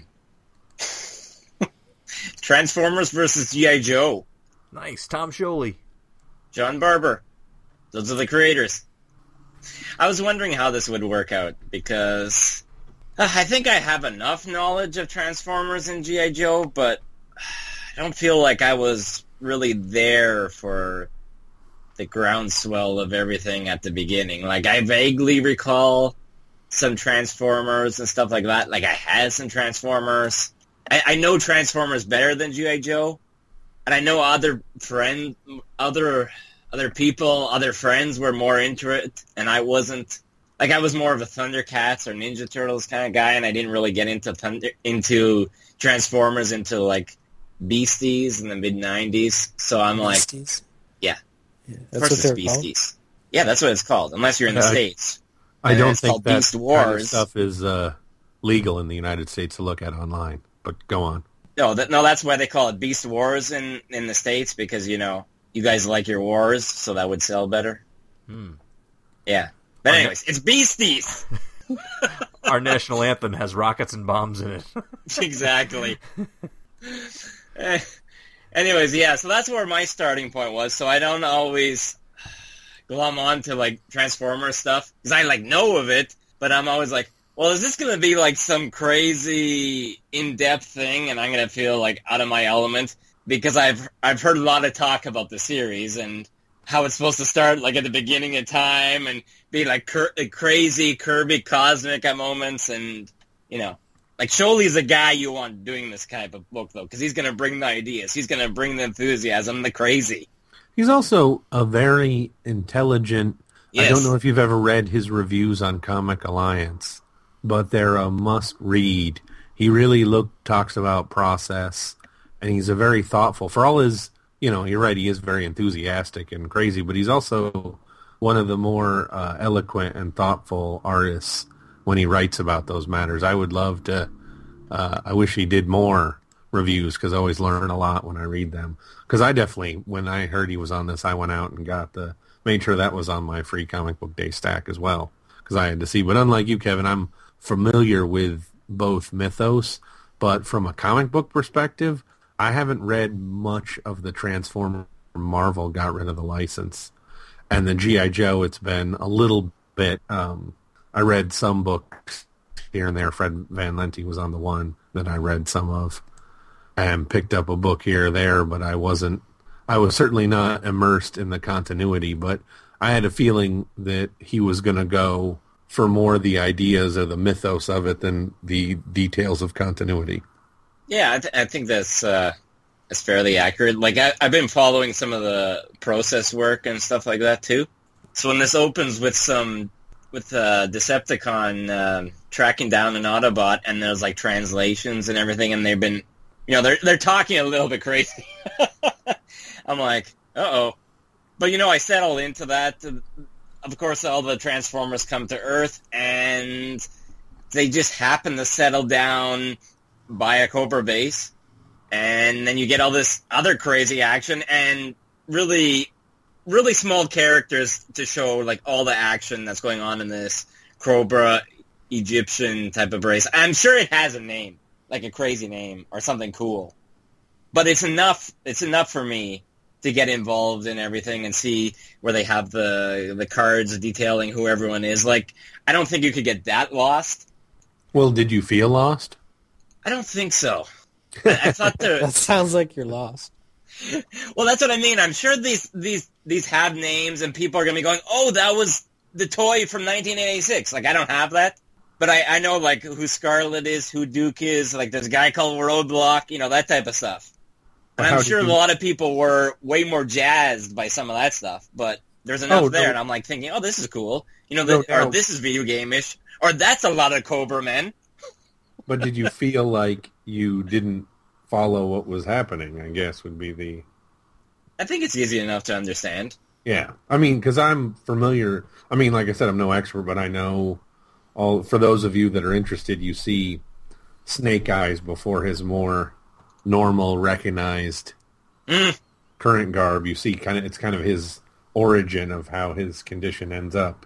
Transformers versus G I. Joe.
Nice. Tom Scioli.
John Barber. Those are the creators. I was wondering how this would work out, because uh, I think I have enough knowledge of Transformers and G I. Joe, but I don't feel like I was really there for the groundswell of everything at the beginning. Like, I vaguely recall some Transformers and stuff like that. Like, I had some Transformers. I, I know Transformers better than G I. Joe, and I know other friend, other other people, other friends were more into it, and I wasn't. Like, I was more of a Thundercats or Ninja Turtles kind of guy, and I didn't really get into Thunder, into Transformers into like Beasties in the mid nineties. So I'm like,
Beasties?
yeah,
Yeah,
of
that's
course
what
it's
they're
Beasties. Yeah, that's what it's called, unless you're in the
Uh,
States.
I
And
don't
it's
think
called
that
Beast
kind of
Wars.
stuff is uh, legal in the United States to look at online. But go on.
No, that, no, that's why they call it Beast Wars in, in the States, because, you know, you guys like your wars, so that would sell better.
Hmm.
Yeah. But anyways, it's Beasties!
Our national anthem has rockets and bombs in it.
Exactly. Eh, anyways, yeah, so that's where my starting point was, so I don't always glom on to, like, Transformer stuff, because I, like, know of it, but I'm always like, well, is this going to be, like, some crazy in-depth thing, and I'm going to feel, like, out of my element? Because I've I've heard a lot of talk about the series, and how it's supposed to start, like, at the beginning of time, and be, like, cur- crazy, Kirby, cosmic at moments, and, you know. Like, Scioli's a guy you want doing this type of book, though, because he's going to bring the ideas. He's going to bring the enthusiasm, the crazy.
He's also a very intelligent...
Yes.
I don't know if you've ever read his reviews on Comic Alliance, but they're a must-read. He really look talks about process, and he's a very thoughtful... For all his... You know, you're right, he is very enthusiastic and crazy, but he's also one of the more uh, eloquent and thoughtful artists when he writes about those matters. I would love to... Uh, I wish he did more reviews, because I always learn a lot when I read them. Because I definitely, when I heard he was on this, I went out and got the... Made sure that was on my free comic book day stack as well, because I had to see. But unlike you, Kevin, I'm familiar with both mythos, but from a comic book perspective, I haven't read much of the Transformer. Marvel got rid of the license. And the G I. Joe, it's been a little bit... Um, I read some books here and there. Fred Van Lente was on the one that I read some of, and picked up a book here or there, but I wasn't... I was certainly not immersed in the continuity, but I had a feeling that he was going to go for more of the ideas or the mythos of it than the details of continuity.
Yeah, I, th- I think that's uh, that's fairly accurate. Like, I, I've been following some of the process work and stuff like that, too. So when this opens with some... with uh, Decepticon uh, tracking down an Autobot, and there's, like, translations and everything, and they've been... You know, they're they're talking a little bit crazy. I'm like, uh-oh. But, you know, I settle into that. Of course, all the Transformers come to Earth, and they just happen to settle down by a Cobra base. And then you get all this other crazy action, and really, really small characters to show, like, all the action that's going on in this Cobra Egyptian type of race. I'm sure it has a name, like a crazy name or something cool. But it's enough, it's enough for me to get involved in everything and see where they have the the cards detailing who everyone is. Like, I don't think you could get that lost.
Well, did you feel lost?
I don't think so. I, I thought there...
That sounds like you're lost.
Well, that's what I mean. I'm sure these these these have names, and people are going to be going, oh, that was the toy from nineteen eighty-six. Like, I don't have that. But I, I know, like, who Scarlet is, who Duke is. Like, there's a guy called Roadblock, you know, that type of stuff. And I'm sure you... a lot of people were way more jazzed by some of that stuff, but there's enough oh, there, no. and I'm like thinking, oh, this is cool. You know, the, no, no. or this is video game-ish, or that's a lot of Cobra men.
But did you feel like you didn't follow what was happening, I guess, would be the...
I think it's easy enough to understand.
Yeah. I mean, because I'm familiar... I mean, like I said, I'm no expert, but I know... all. For those of you that are interested, you see Snake Eyes before his more... normal, recognized
mm.
current garb. You see, kind of, it's kind of his origin of how his condition ends up.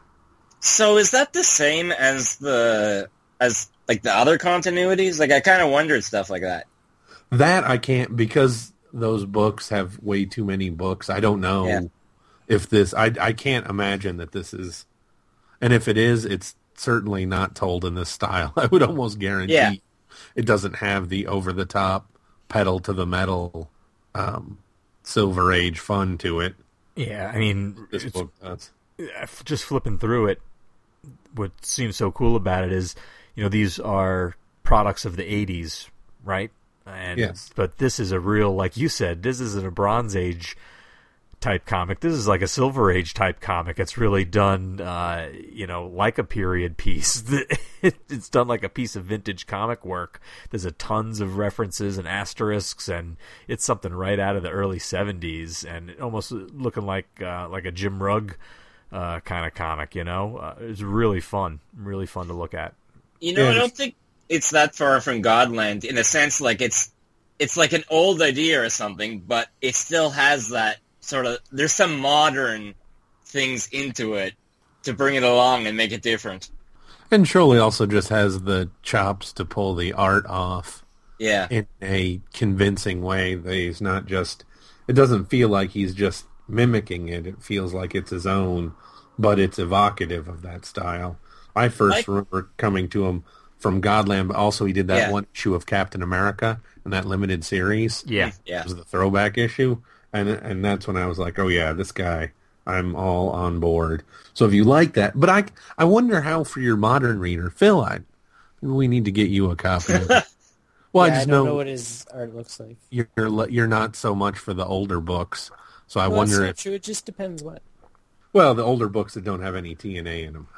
So is that the same as the as like the other continuities? Like, I kind of wondered stuff like that.
That I can't, because those books have way too many books. I don't know yeah. if this. I I can't imagine that this is, and if it is, it's certainly not told in this style. I would almost guarantee
yeah.
it doesn't have the over the top, pedal to the metal, um, Silver Age fun to it.
Yeah, I mean,
this book does.
Just flipping through it, what seems so cool about it is, you know, these are products of the eighties, right? And
yes.
But this is a real, like you said, this isn't a Bronze Age type comic. This is like a Silver Age type comic. It's really done, uh, you know, like a period piece. It's done like a piece of vintage comic work. There's a tons of references and asterisks, and it's something right out of the early seventies, and almost looking like uh, like a Jim Rugg uh, kind of comic. You know, uh, it's really fun, really fun to look at.
You know, I don't think it's that far from Godland in a sense. Like it's it's like an old idea or something, but it still has that. Sort of, there's some modern things into it to bring it along and make it different.
And Shirley also just has the chops to pull the art off
yeah.
in a convincing way. That he's not just, it doesn't feel like he's just mimicking it. It feels like it's his own, but it's evocative of that style. I first I, remember coming to him from Godland, but also he did that
yeah.
one issue of Captain America in that limited series.
Yeah.
yeah.
It was the throwback issue. And and that's when I was like, oh, yeah, this guy, I'm all on board. So if you like that. But I, I wonder how for your modern reader, Phil, I, we need to get you a copy of it. Well,
yeah,
I just
I don't
know,
know what his art looks like.
You're you're not so much for the older books. So I
well,
wonder
that's
if...
true. It just depends what.
Well, the older books that don't have any T N A in them.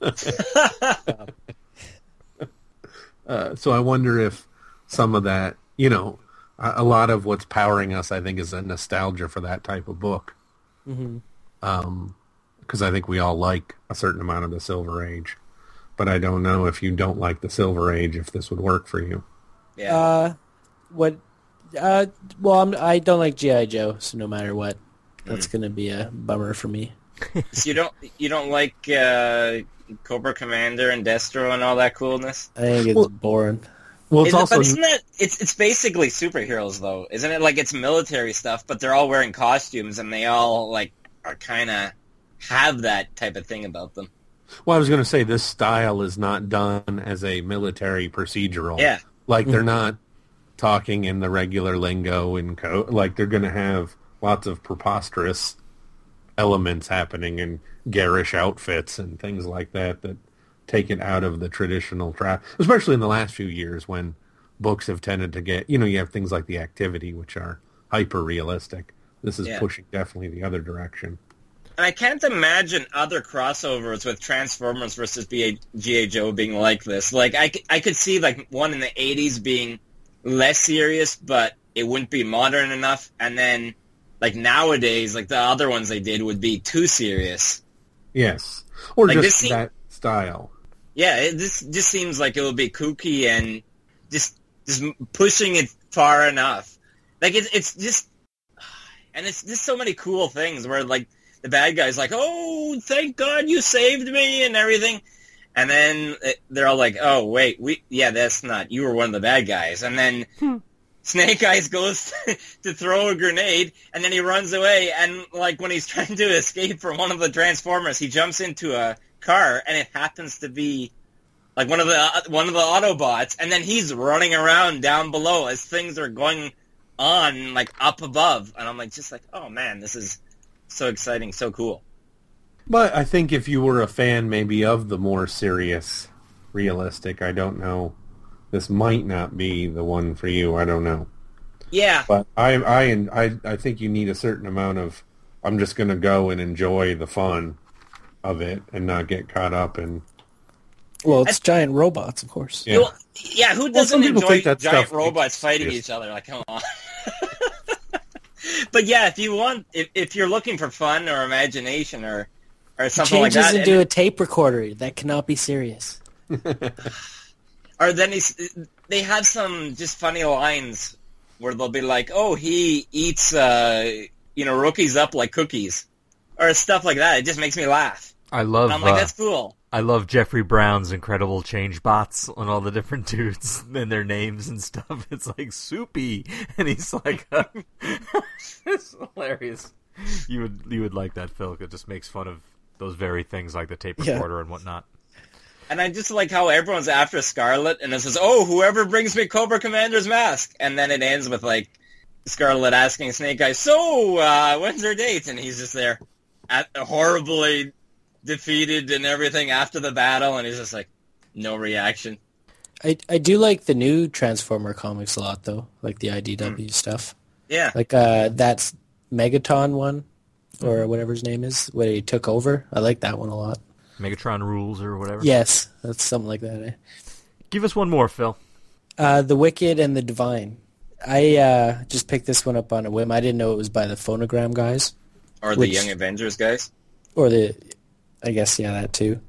uh, so I wonder if some of that, you know... A lot of what's powering us, I think, is a nostalgia for that type of book.
Mm-hmm.
Um, because I think we all like a certain amount of the Silver Age. But I don't know if you don't like the Silver Age, if this would work for you.
Yeah.
Uh, what? Uh, well, I'm, I don't like G I. Joe, so no matter what, that's mm. going to be a bummer for me.
So you don't you don't like uh, Cobra Commander and Destro and all that coolness?
I think it's well, boring.
Well, it's
Is it,
also
but isn't it? It's it's basically superheroes, though, isn't it? Like, it's military stuff, but they're all wearing costumes, and they all like are kind of have that type of thing about them.
Well, I was going to say this style is not done as a military procedural.
Yeah,
like they're not talking in the regular lingo and co- like they're going to have lots of preposterous elements happening and garish outfits and things like that that. Take it out of the traditional track, especially in the last few years when books have tended to get, you know, you have things like The Activity, which are hyper-realistic. This is
yeah.
pushing definitely the other direction.
And I can't imagine other crossovers with Transformers versus G I. Joe being like this. Like, I, I could see, like, one in the eighties being less serious, but it wouldn't be modern enough, and then like nowadays, like the other ones they did would be too serious.
Yes, or
Like,
just
this seem-
that style.
Yeah, it, this just seems like it would be kooky and just just pushing it far enough. Like it's it's just, and it's just so many cool things where like the bad guy's like, "Oh, thank God you saved me" and everything, and then they're all like, "Oh, wait, we yeah, that's not you were one of the bad guys," and then. Snake Eyes goes to throw a grenade, and then he runs away, and like when he's trying to escape from one of the Transformers, he jumps into a car, and it happens to be like one of the uh, one of the Autobots, and then he's running around down below as things are going on like up above, and I'm like just like, oh man, this is so exciting, so cool.
But I think if you were a fan maybe of the more serious, realistic, I don't know, this might not be the one for you. I don't know.
Yeah.
But I I I I think you need a certain amount of, I'm just going to go and enjoy the fun of it and not get caught up in.
Well, it's giant robots, of course.
Yeah.
Well, yeah, who
Well,
doesn't
some people
enjoy
think that
giant
stuff
robots
is
fighting
serious.
each other? Like, come on. But yeah, if you want, if, if you're looking for fun or imagination or or something like
Changes
that,
into
and-
a tape recorder. That cannot be serious.
or then he's, they have some just funny lines where they'll be like, "Oh, he eats, uh, you know, rookies up like cookies," or stuff like that. It just makes me laugh.
I love.
And I'm like,
uh,
that's cool.
I love Jeffrey Brown's incredible change bots on all the different dudes and their names and stuff. It's like Soupy, and he's like, uh, it's hilarious. You would you would like that, Phil? It just makes fun of those very things like the tape
Yeah.
recorder and whatnot.
And I just like how everyone's after Scarlet, and it says, "Oh, whoever brings me Cobra Commander's mask," and then it ends with like Scarlet asking Snake Eyes, "So, uh, when's their date?" And he's just there, at, horribly defeated and everything after the battle, and he's just like, no reaction.
I I do like the new Transformer comics a lot, though, like the I D W stuff.
Yeah,
Like uh, that's Megaton one, or whatever his name is, where he took over. I like that one a lot.
Megatron rules or whatever.
Yes, that's something like that. Eh?
Give us one more, Phil.
Uh, the Wicked and the Divine. I uh, just picked this one up on a whim. I didn't know it was by the Phonogram guys.
or the
Which-
Young Avengers guys.
Or the, I guess, yeah, that too.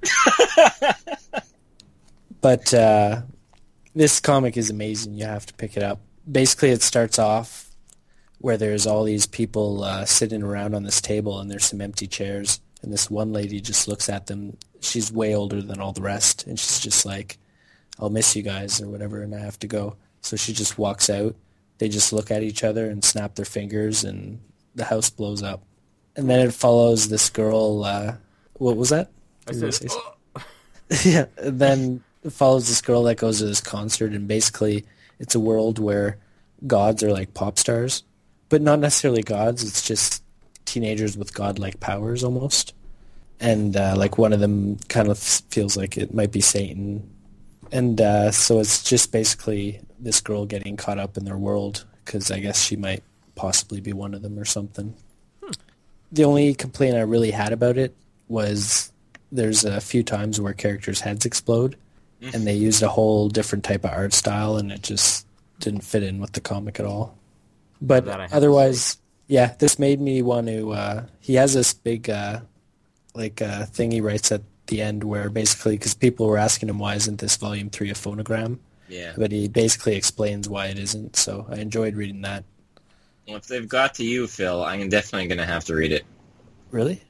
But uh, this comic is amazing. You have to pick it up. Basically, it starts off where there's all these people uh, sitting around on this table, and there's some empty chairs. And this one lady just looks at them. She's way older than all the rest, and she's just like, "I'll miss you guys," or whatever, and I have to go. So she just walks out. They just look at each other and snap their fingers, and the house blows up. And then it follows this girl. Uh, what was that?
I
You were
said,
gonna say something? Yeah. And then it follows this girl that goes to this concert, and basically it's a world where gods are like pop stars, but not necessarily gods. It's just teenagers with godlike powers almost. And uh, like one of them kind of feels like it might be Satan. And uh, so it's just basically this girl getting caught up in their world because I guess she might possibly be one of them or something. Hmm. The only complaint I really had about it was there's a few times where characters' heads explode, mm. and they used a whole different type of art style, and it just didn't fit in with the comic at all. But otherwise, yeah, this made me want to... Uh, he has this big uh, like uh, thing he writes at the end where basically, because people were asking him why isn't this volume three a phonogram,
Yeah.
but he basically explains why it isn't, so I enjoyed reading that.
Well, if they've got to you, Phil, I'm definitely going to have to read it.
Really?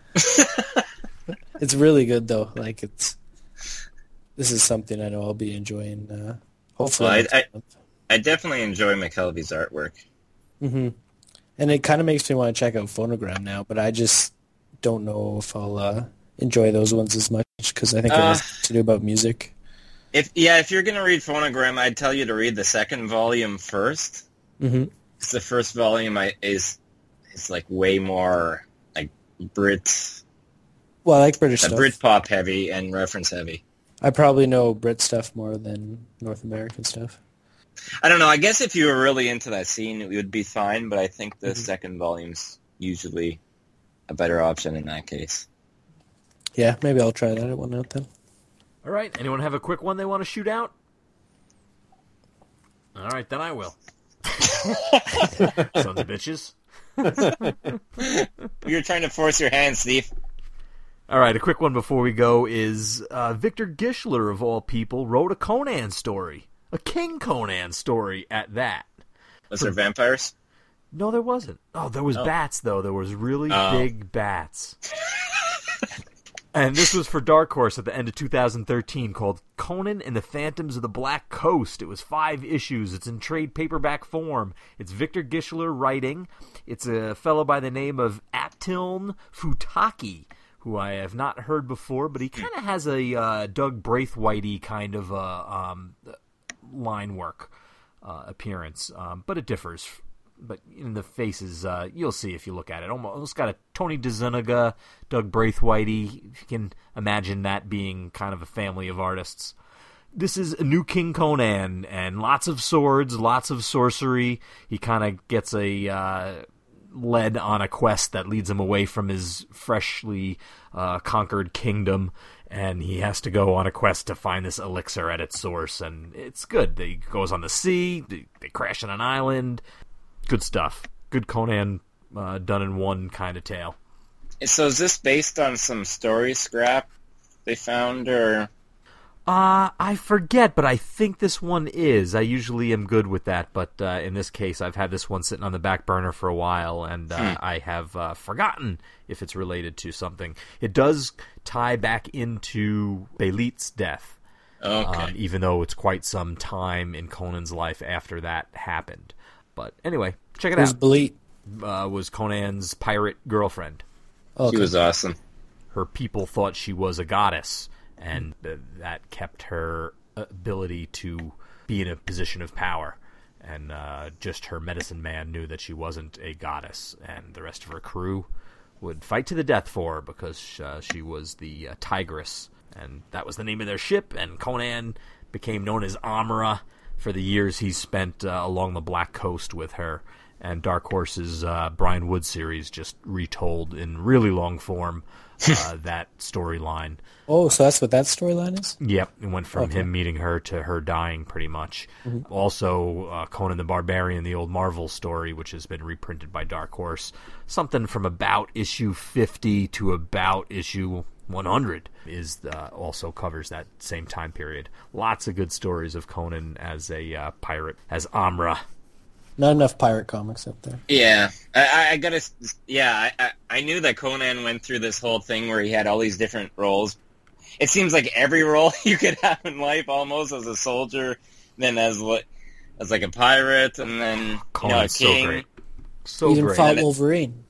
It's really good though. Like it's, this is something I know I'll be enjoying. Uh, hopefully,
Well, I-
next
I-
month.
I definitely enjoy McKelvey's artwork.
Mm-hmm. And it kind of makes me want to check out Phonogram now, but I just don't know if I'll uh, enjoy those ones as much because I think it
Uh,
has to do about music.
If yeah, if you're going to read Phonogram, I'd tell you to read the second volume first.
Mm-hmm.
Because the first volume I, is is like way more like Brit,
Well, I like British
uh,
stuff.
Britpop heavy and reference heavy.
I probably know Brit stuff more than North American stuff.
I don't know. I guess if you were really into that scene, it would be fine. But I think the
Mhm.
second volume's usually a better option in that case.
Yeah, maybe I'll try that one out then.
All right. Anyone have a quick one they want to shoot out? All right, then I will. Sons of bitches.
You're trying to force your hand, Steve.
All right, a quick one before we go is uh, Victor Gischler, of all people, wrote a Conan story. A King Conan story at that.
Was there vampires?
No, there wasn't. Oh, there was
Oh.
bats, though. There was really
Oh.
big bats. And this was for Dark Horse at the end of two thousand thirteen, called Conan and the Phantoms of the Black Coast. It was five issues. It's in trade paperback form. It's Victor Gischler writing. It's a fellow by the name of Atiln Futaki, who I have not heard before, but he kind of has a uh, Doug Braithwaite-y kind of uh, um, line work uh, appearance, um, but it differs. But in the faces, uh, you'll see if you look at it. Almost got a Tony DeZuniga, Doug Braithwaite-y. If you can imagine that being kind of a family of artists. This is a new King Conan, and lots of swords, lots of sorcery. He kind of gets a uh, led on a quest that leads him away from his freshly uh, conquered kingdom, and he has to go on a quest to find this elixir at its source. And it's good. He goes on the sea. They, they crash on an island. Good stuff. Good Conan uh, done in one kind of tale.
So is this based on some story scrap they found, or?
Uh, I forget, but I think this one is. I usually am good with that, but uh, in this case, I've had this one sitting on the back burner for a while, and uh, hmm. I have uh, forgotten if it's related to something. It does tie back into Bélit's death,
okay.
um, even though it's quite some time in Conan's life after that happened. But anyway, check it
Who's
out.
Belit?
Uh, was Conan's pirate girlfriend.
Okay.
She was awesome.
Her people thought she was a goddess, and uh, that kept her ability to be in a position of power. And uh, just her medicine man knew that she wasn't a goddess, and the rest of her crew would fight to the death for her because uh, she was the uh, Tigress. And that was the name of their ship, and Conan became known as Amra for the years he spent uh, along the Black Coast with her. And Dark Horse's uh, Brian Wood series just retold in really long form uh, that storyline.
Oh, so that's what that storyline is?
Yep, it went from
Okay.
him meeting her to her dying, pretty much.
Mm-hmm.
Also, uh, Conan the Barbarian, the old Marvel story, which has been reprinted by Dark Horse, something from about issue fifty to about issue one hundred is uh, also covers that same time period. Lots of good stories of Conan as a uh, pirate, as Amra.
Not enough pirate comics up there.
Yeah, I, I gotta. Yeah, I, I knew that Conan went through this whole thing where he had all these different roles. It seems like every role you could have in life, almost as a soldier, then as as like a pirate, and then you know, a
Conan's so
king.
great. So
Even
great.
fought Wolverine.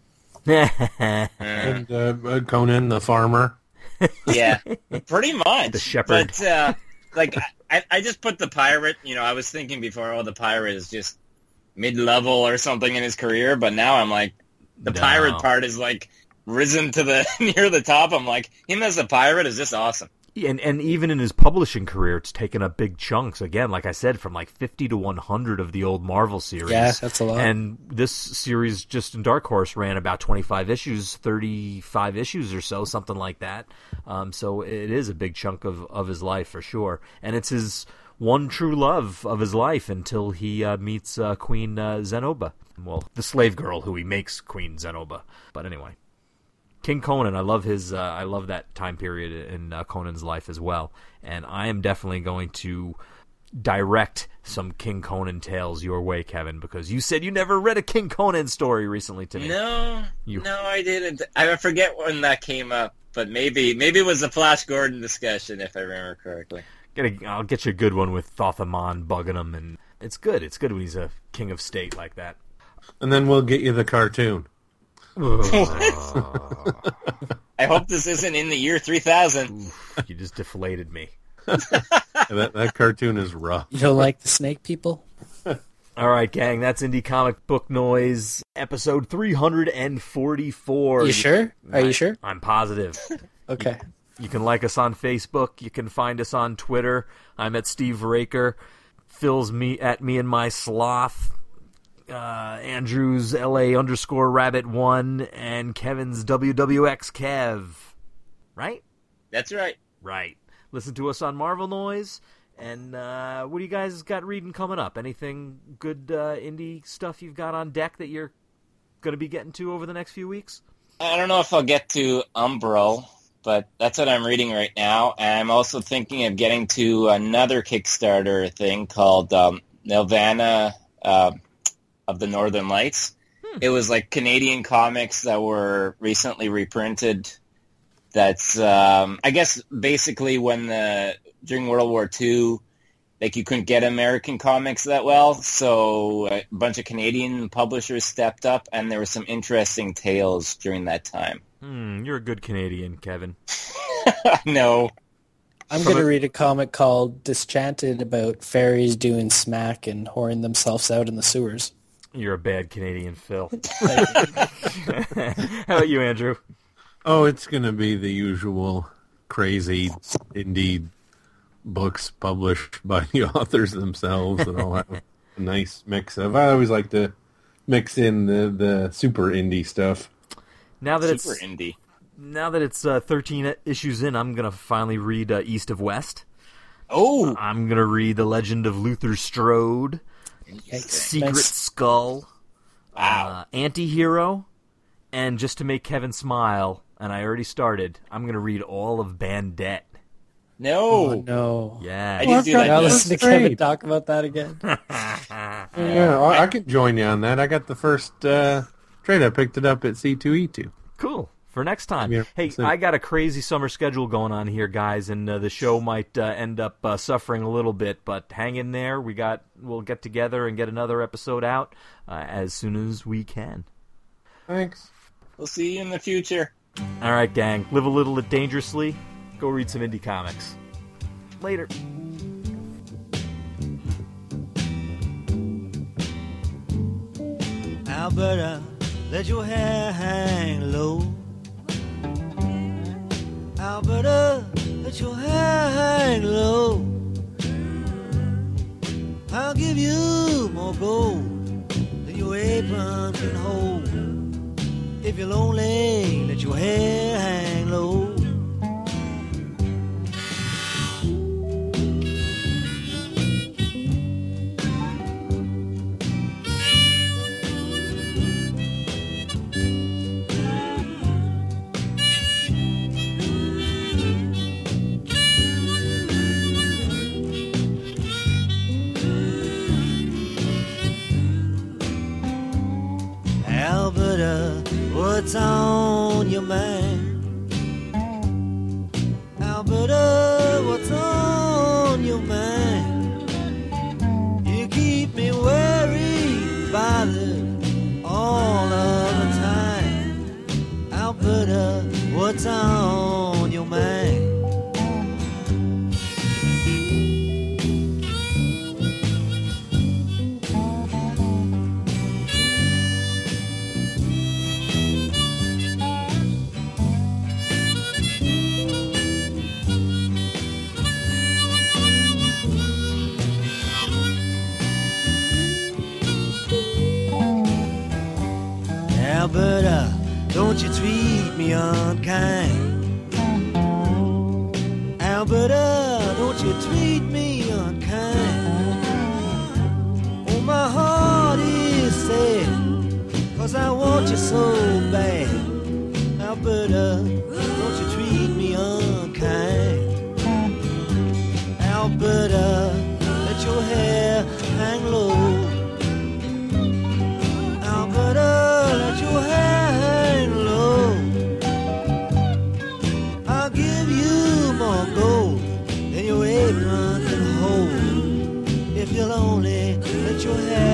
Uh,
And uh, uh, Conan the farmer.
yeah, pretty much.
The shepherd.
But uh, like, I, I just put the pirate. You know, I was thinking before, oh, the pirate is just mid-level or something in his career, but now I'm like, the
No.
pirate part is like risen to the near the top. I'm like, him as a pirate is just awesome.
And and even in his publishing career, it's taken up big chunks. Again, like I said, from like fifty to one hundred of the old Marvel series.
Yeah, that's a lot.
And this series, just in Dark Horse, ran about twenty-five issues, thirty-five issues or so, something like that. Um, so it is a big chunk of, of his life for sure. And it's his one true love of his life until he uh, meets uh, Queen uh, Zenoba. Well, the slave girl who he makes Queen Zenoba. But anyway. King Conan, I love his. Uh, I love that time period in uh, Conan's life as well, and I am definitely going to direct some King Conan tales your way, Kevin, because you said you never read a King Conan story recently to me.
No,
You-
no, I didn't. I forget when that came up, but maybe maybe it was a Flash Gordon discussion, if I remember correctly.
Get a, I'll get you a good one with Thothamon bugging him, and it's good. It's good when he's a king of state like that.
And then we'll get you the cartoon.
I hope this isn't in the year three thousand.
Oof, you just deflated me.
that, that cartoon is rough.
You don't like the snake people?
All right, gang, that's Indie Comic Book Noise, episode three forty-four.
You sure? Are you sure?
I'm positive.
Okay.
You can like us on Facebook. You can find us on Twitter. I'm at Steve Raker. Phil's me at me and my sloth. Uh, Andrew's L A underscore rabbit one, and Kevin's W W X Kev. Right?
That's right.
Right. Listen to us on Marvel Noise. And uh, what do you guys got reading coming up? Anything good uh, indie stuff you've got on deck that you're going to be getting to over the next few weeks?
I don't know if I'll get to Umbro, but that's what I'm reading right now. And I'm also thinking of getting to another Kickstarter thing called um, Nelvana uh, of the Northern Lights. Hmm. It was like Canadian comics that were recently reprinted. That's, um, I guess, basically when the during World War Two, like you couldn't get American comics that well, so a bunch of Canadian publishers stepped up, and there were some interesting tales during that time.
Hmm, you're a good Canadian, Kevin.
No.
I'm going to read a comic called Disenchanted about fairies doing smack and whoring themselves out in the sewers.
You're a bad Canadian, Phil. How about you, Andrew?
Oh, it's going to be the usual crazy indie books published by the authors themselves that all have a nice mix of. I always like to mix in the, the super indie stuff.
Now that
Super
it's
indie.
Now that it's uh, thirteen issues in, I'm going to finally read uh, East of West.
Oh!
I'm going to read The Legend of Luther Strode, Secret
Nice.
Skull,
Wow.
uh, Anti-Hero, and just to make Kevin smile, and I already started, I'm going to read all of Bandette.
No!
Oh, no.
Yeah.
I didn't do that.
Now
yet.
listen to
That's great.
Kevin talk about that again.
Yeah, I, I could join you on that. I got the first uh, trade. I picked it up at C two E two.
Cool. For next time.
Yeah,
Hey,
so-
I got a crazy summer schedule going on here, guys, and uh, the show might uh, end up uh, suffering a little bit, but hang in there. We got, we'll get together and get another episode out uh, as soon as we can.
Thanks.
We'll see you in the future.
All right, gang. Live a little dangerously. Go read some indie comics. Later.
Alberta, let your hair hang low. Alberta, let your hair hang low. I'll give you more gold than your apron can hold. If you're lonely, let your hair hang low. Alberta, what's on your mind? Alberta, what's on your mind? You keep me worried, bothered all of the time. Alberta, what's on your mind? Alberta, don't you treat me unkind. Alberta, don't you treat me unkind. Oh, my heart is sad, 'cause I want you so bad. Alberta, don't you treat me unkind. Alberta, let your hair hang low. Alberta, let your hair hang low. I'll give you more gold than your apron can hold. If you're lonely, let your hair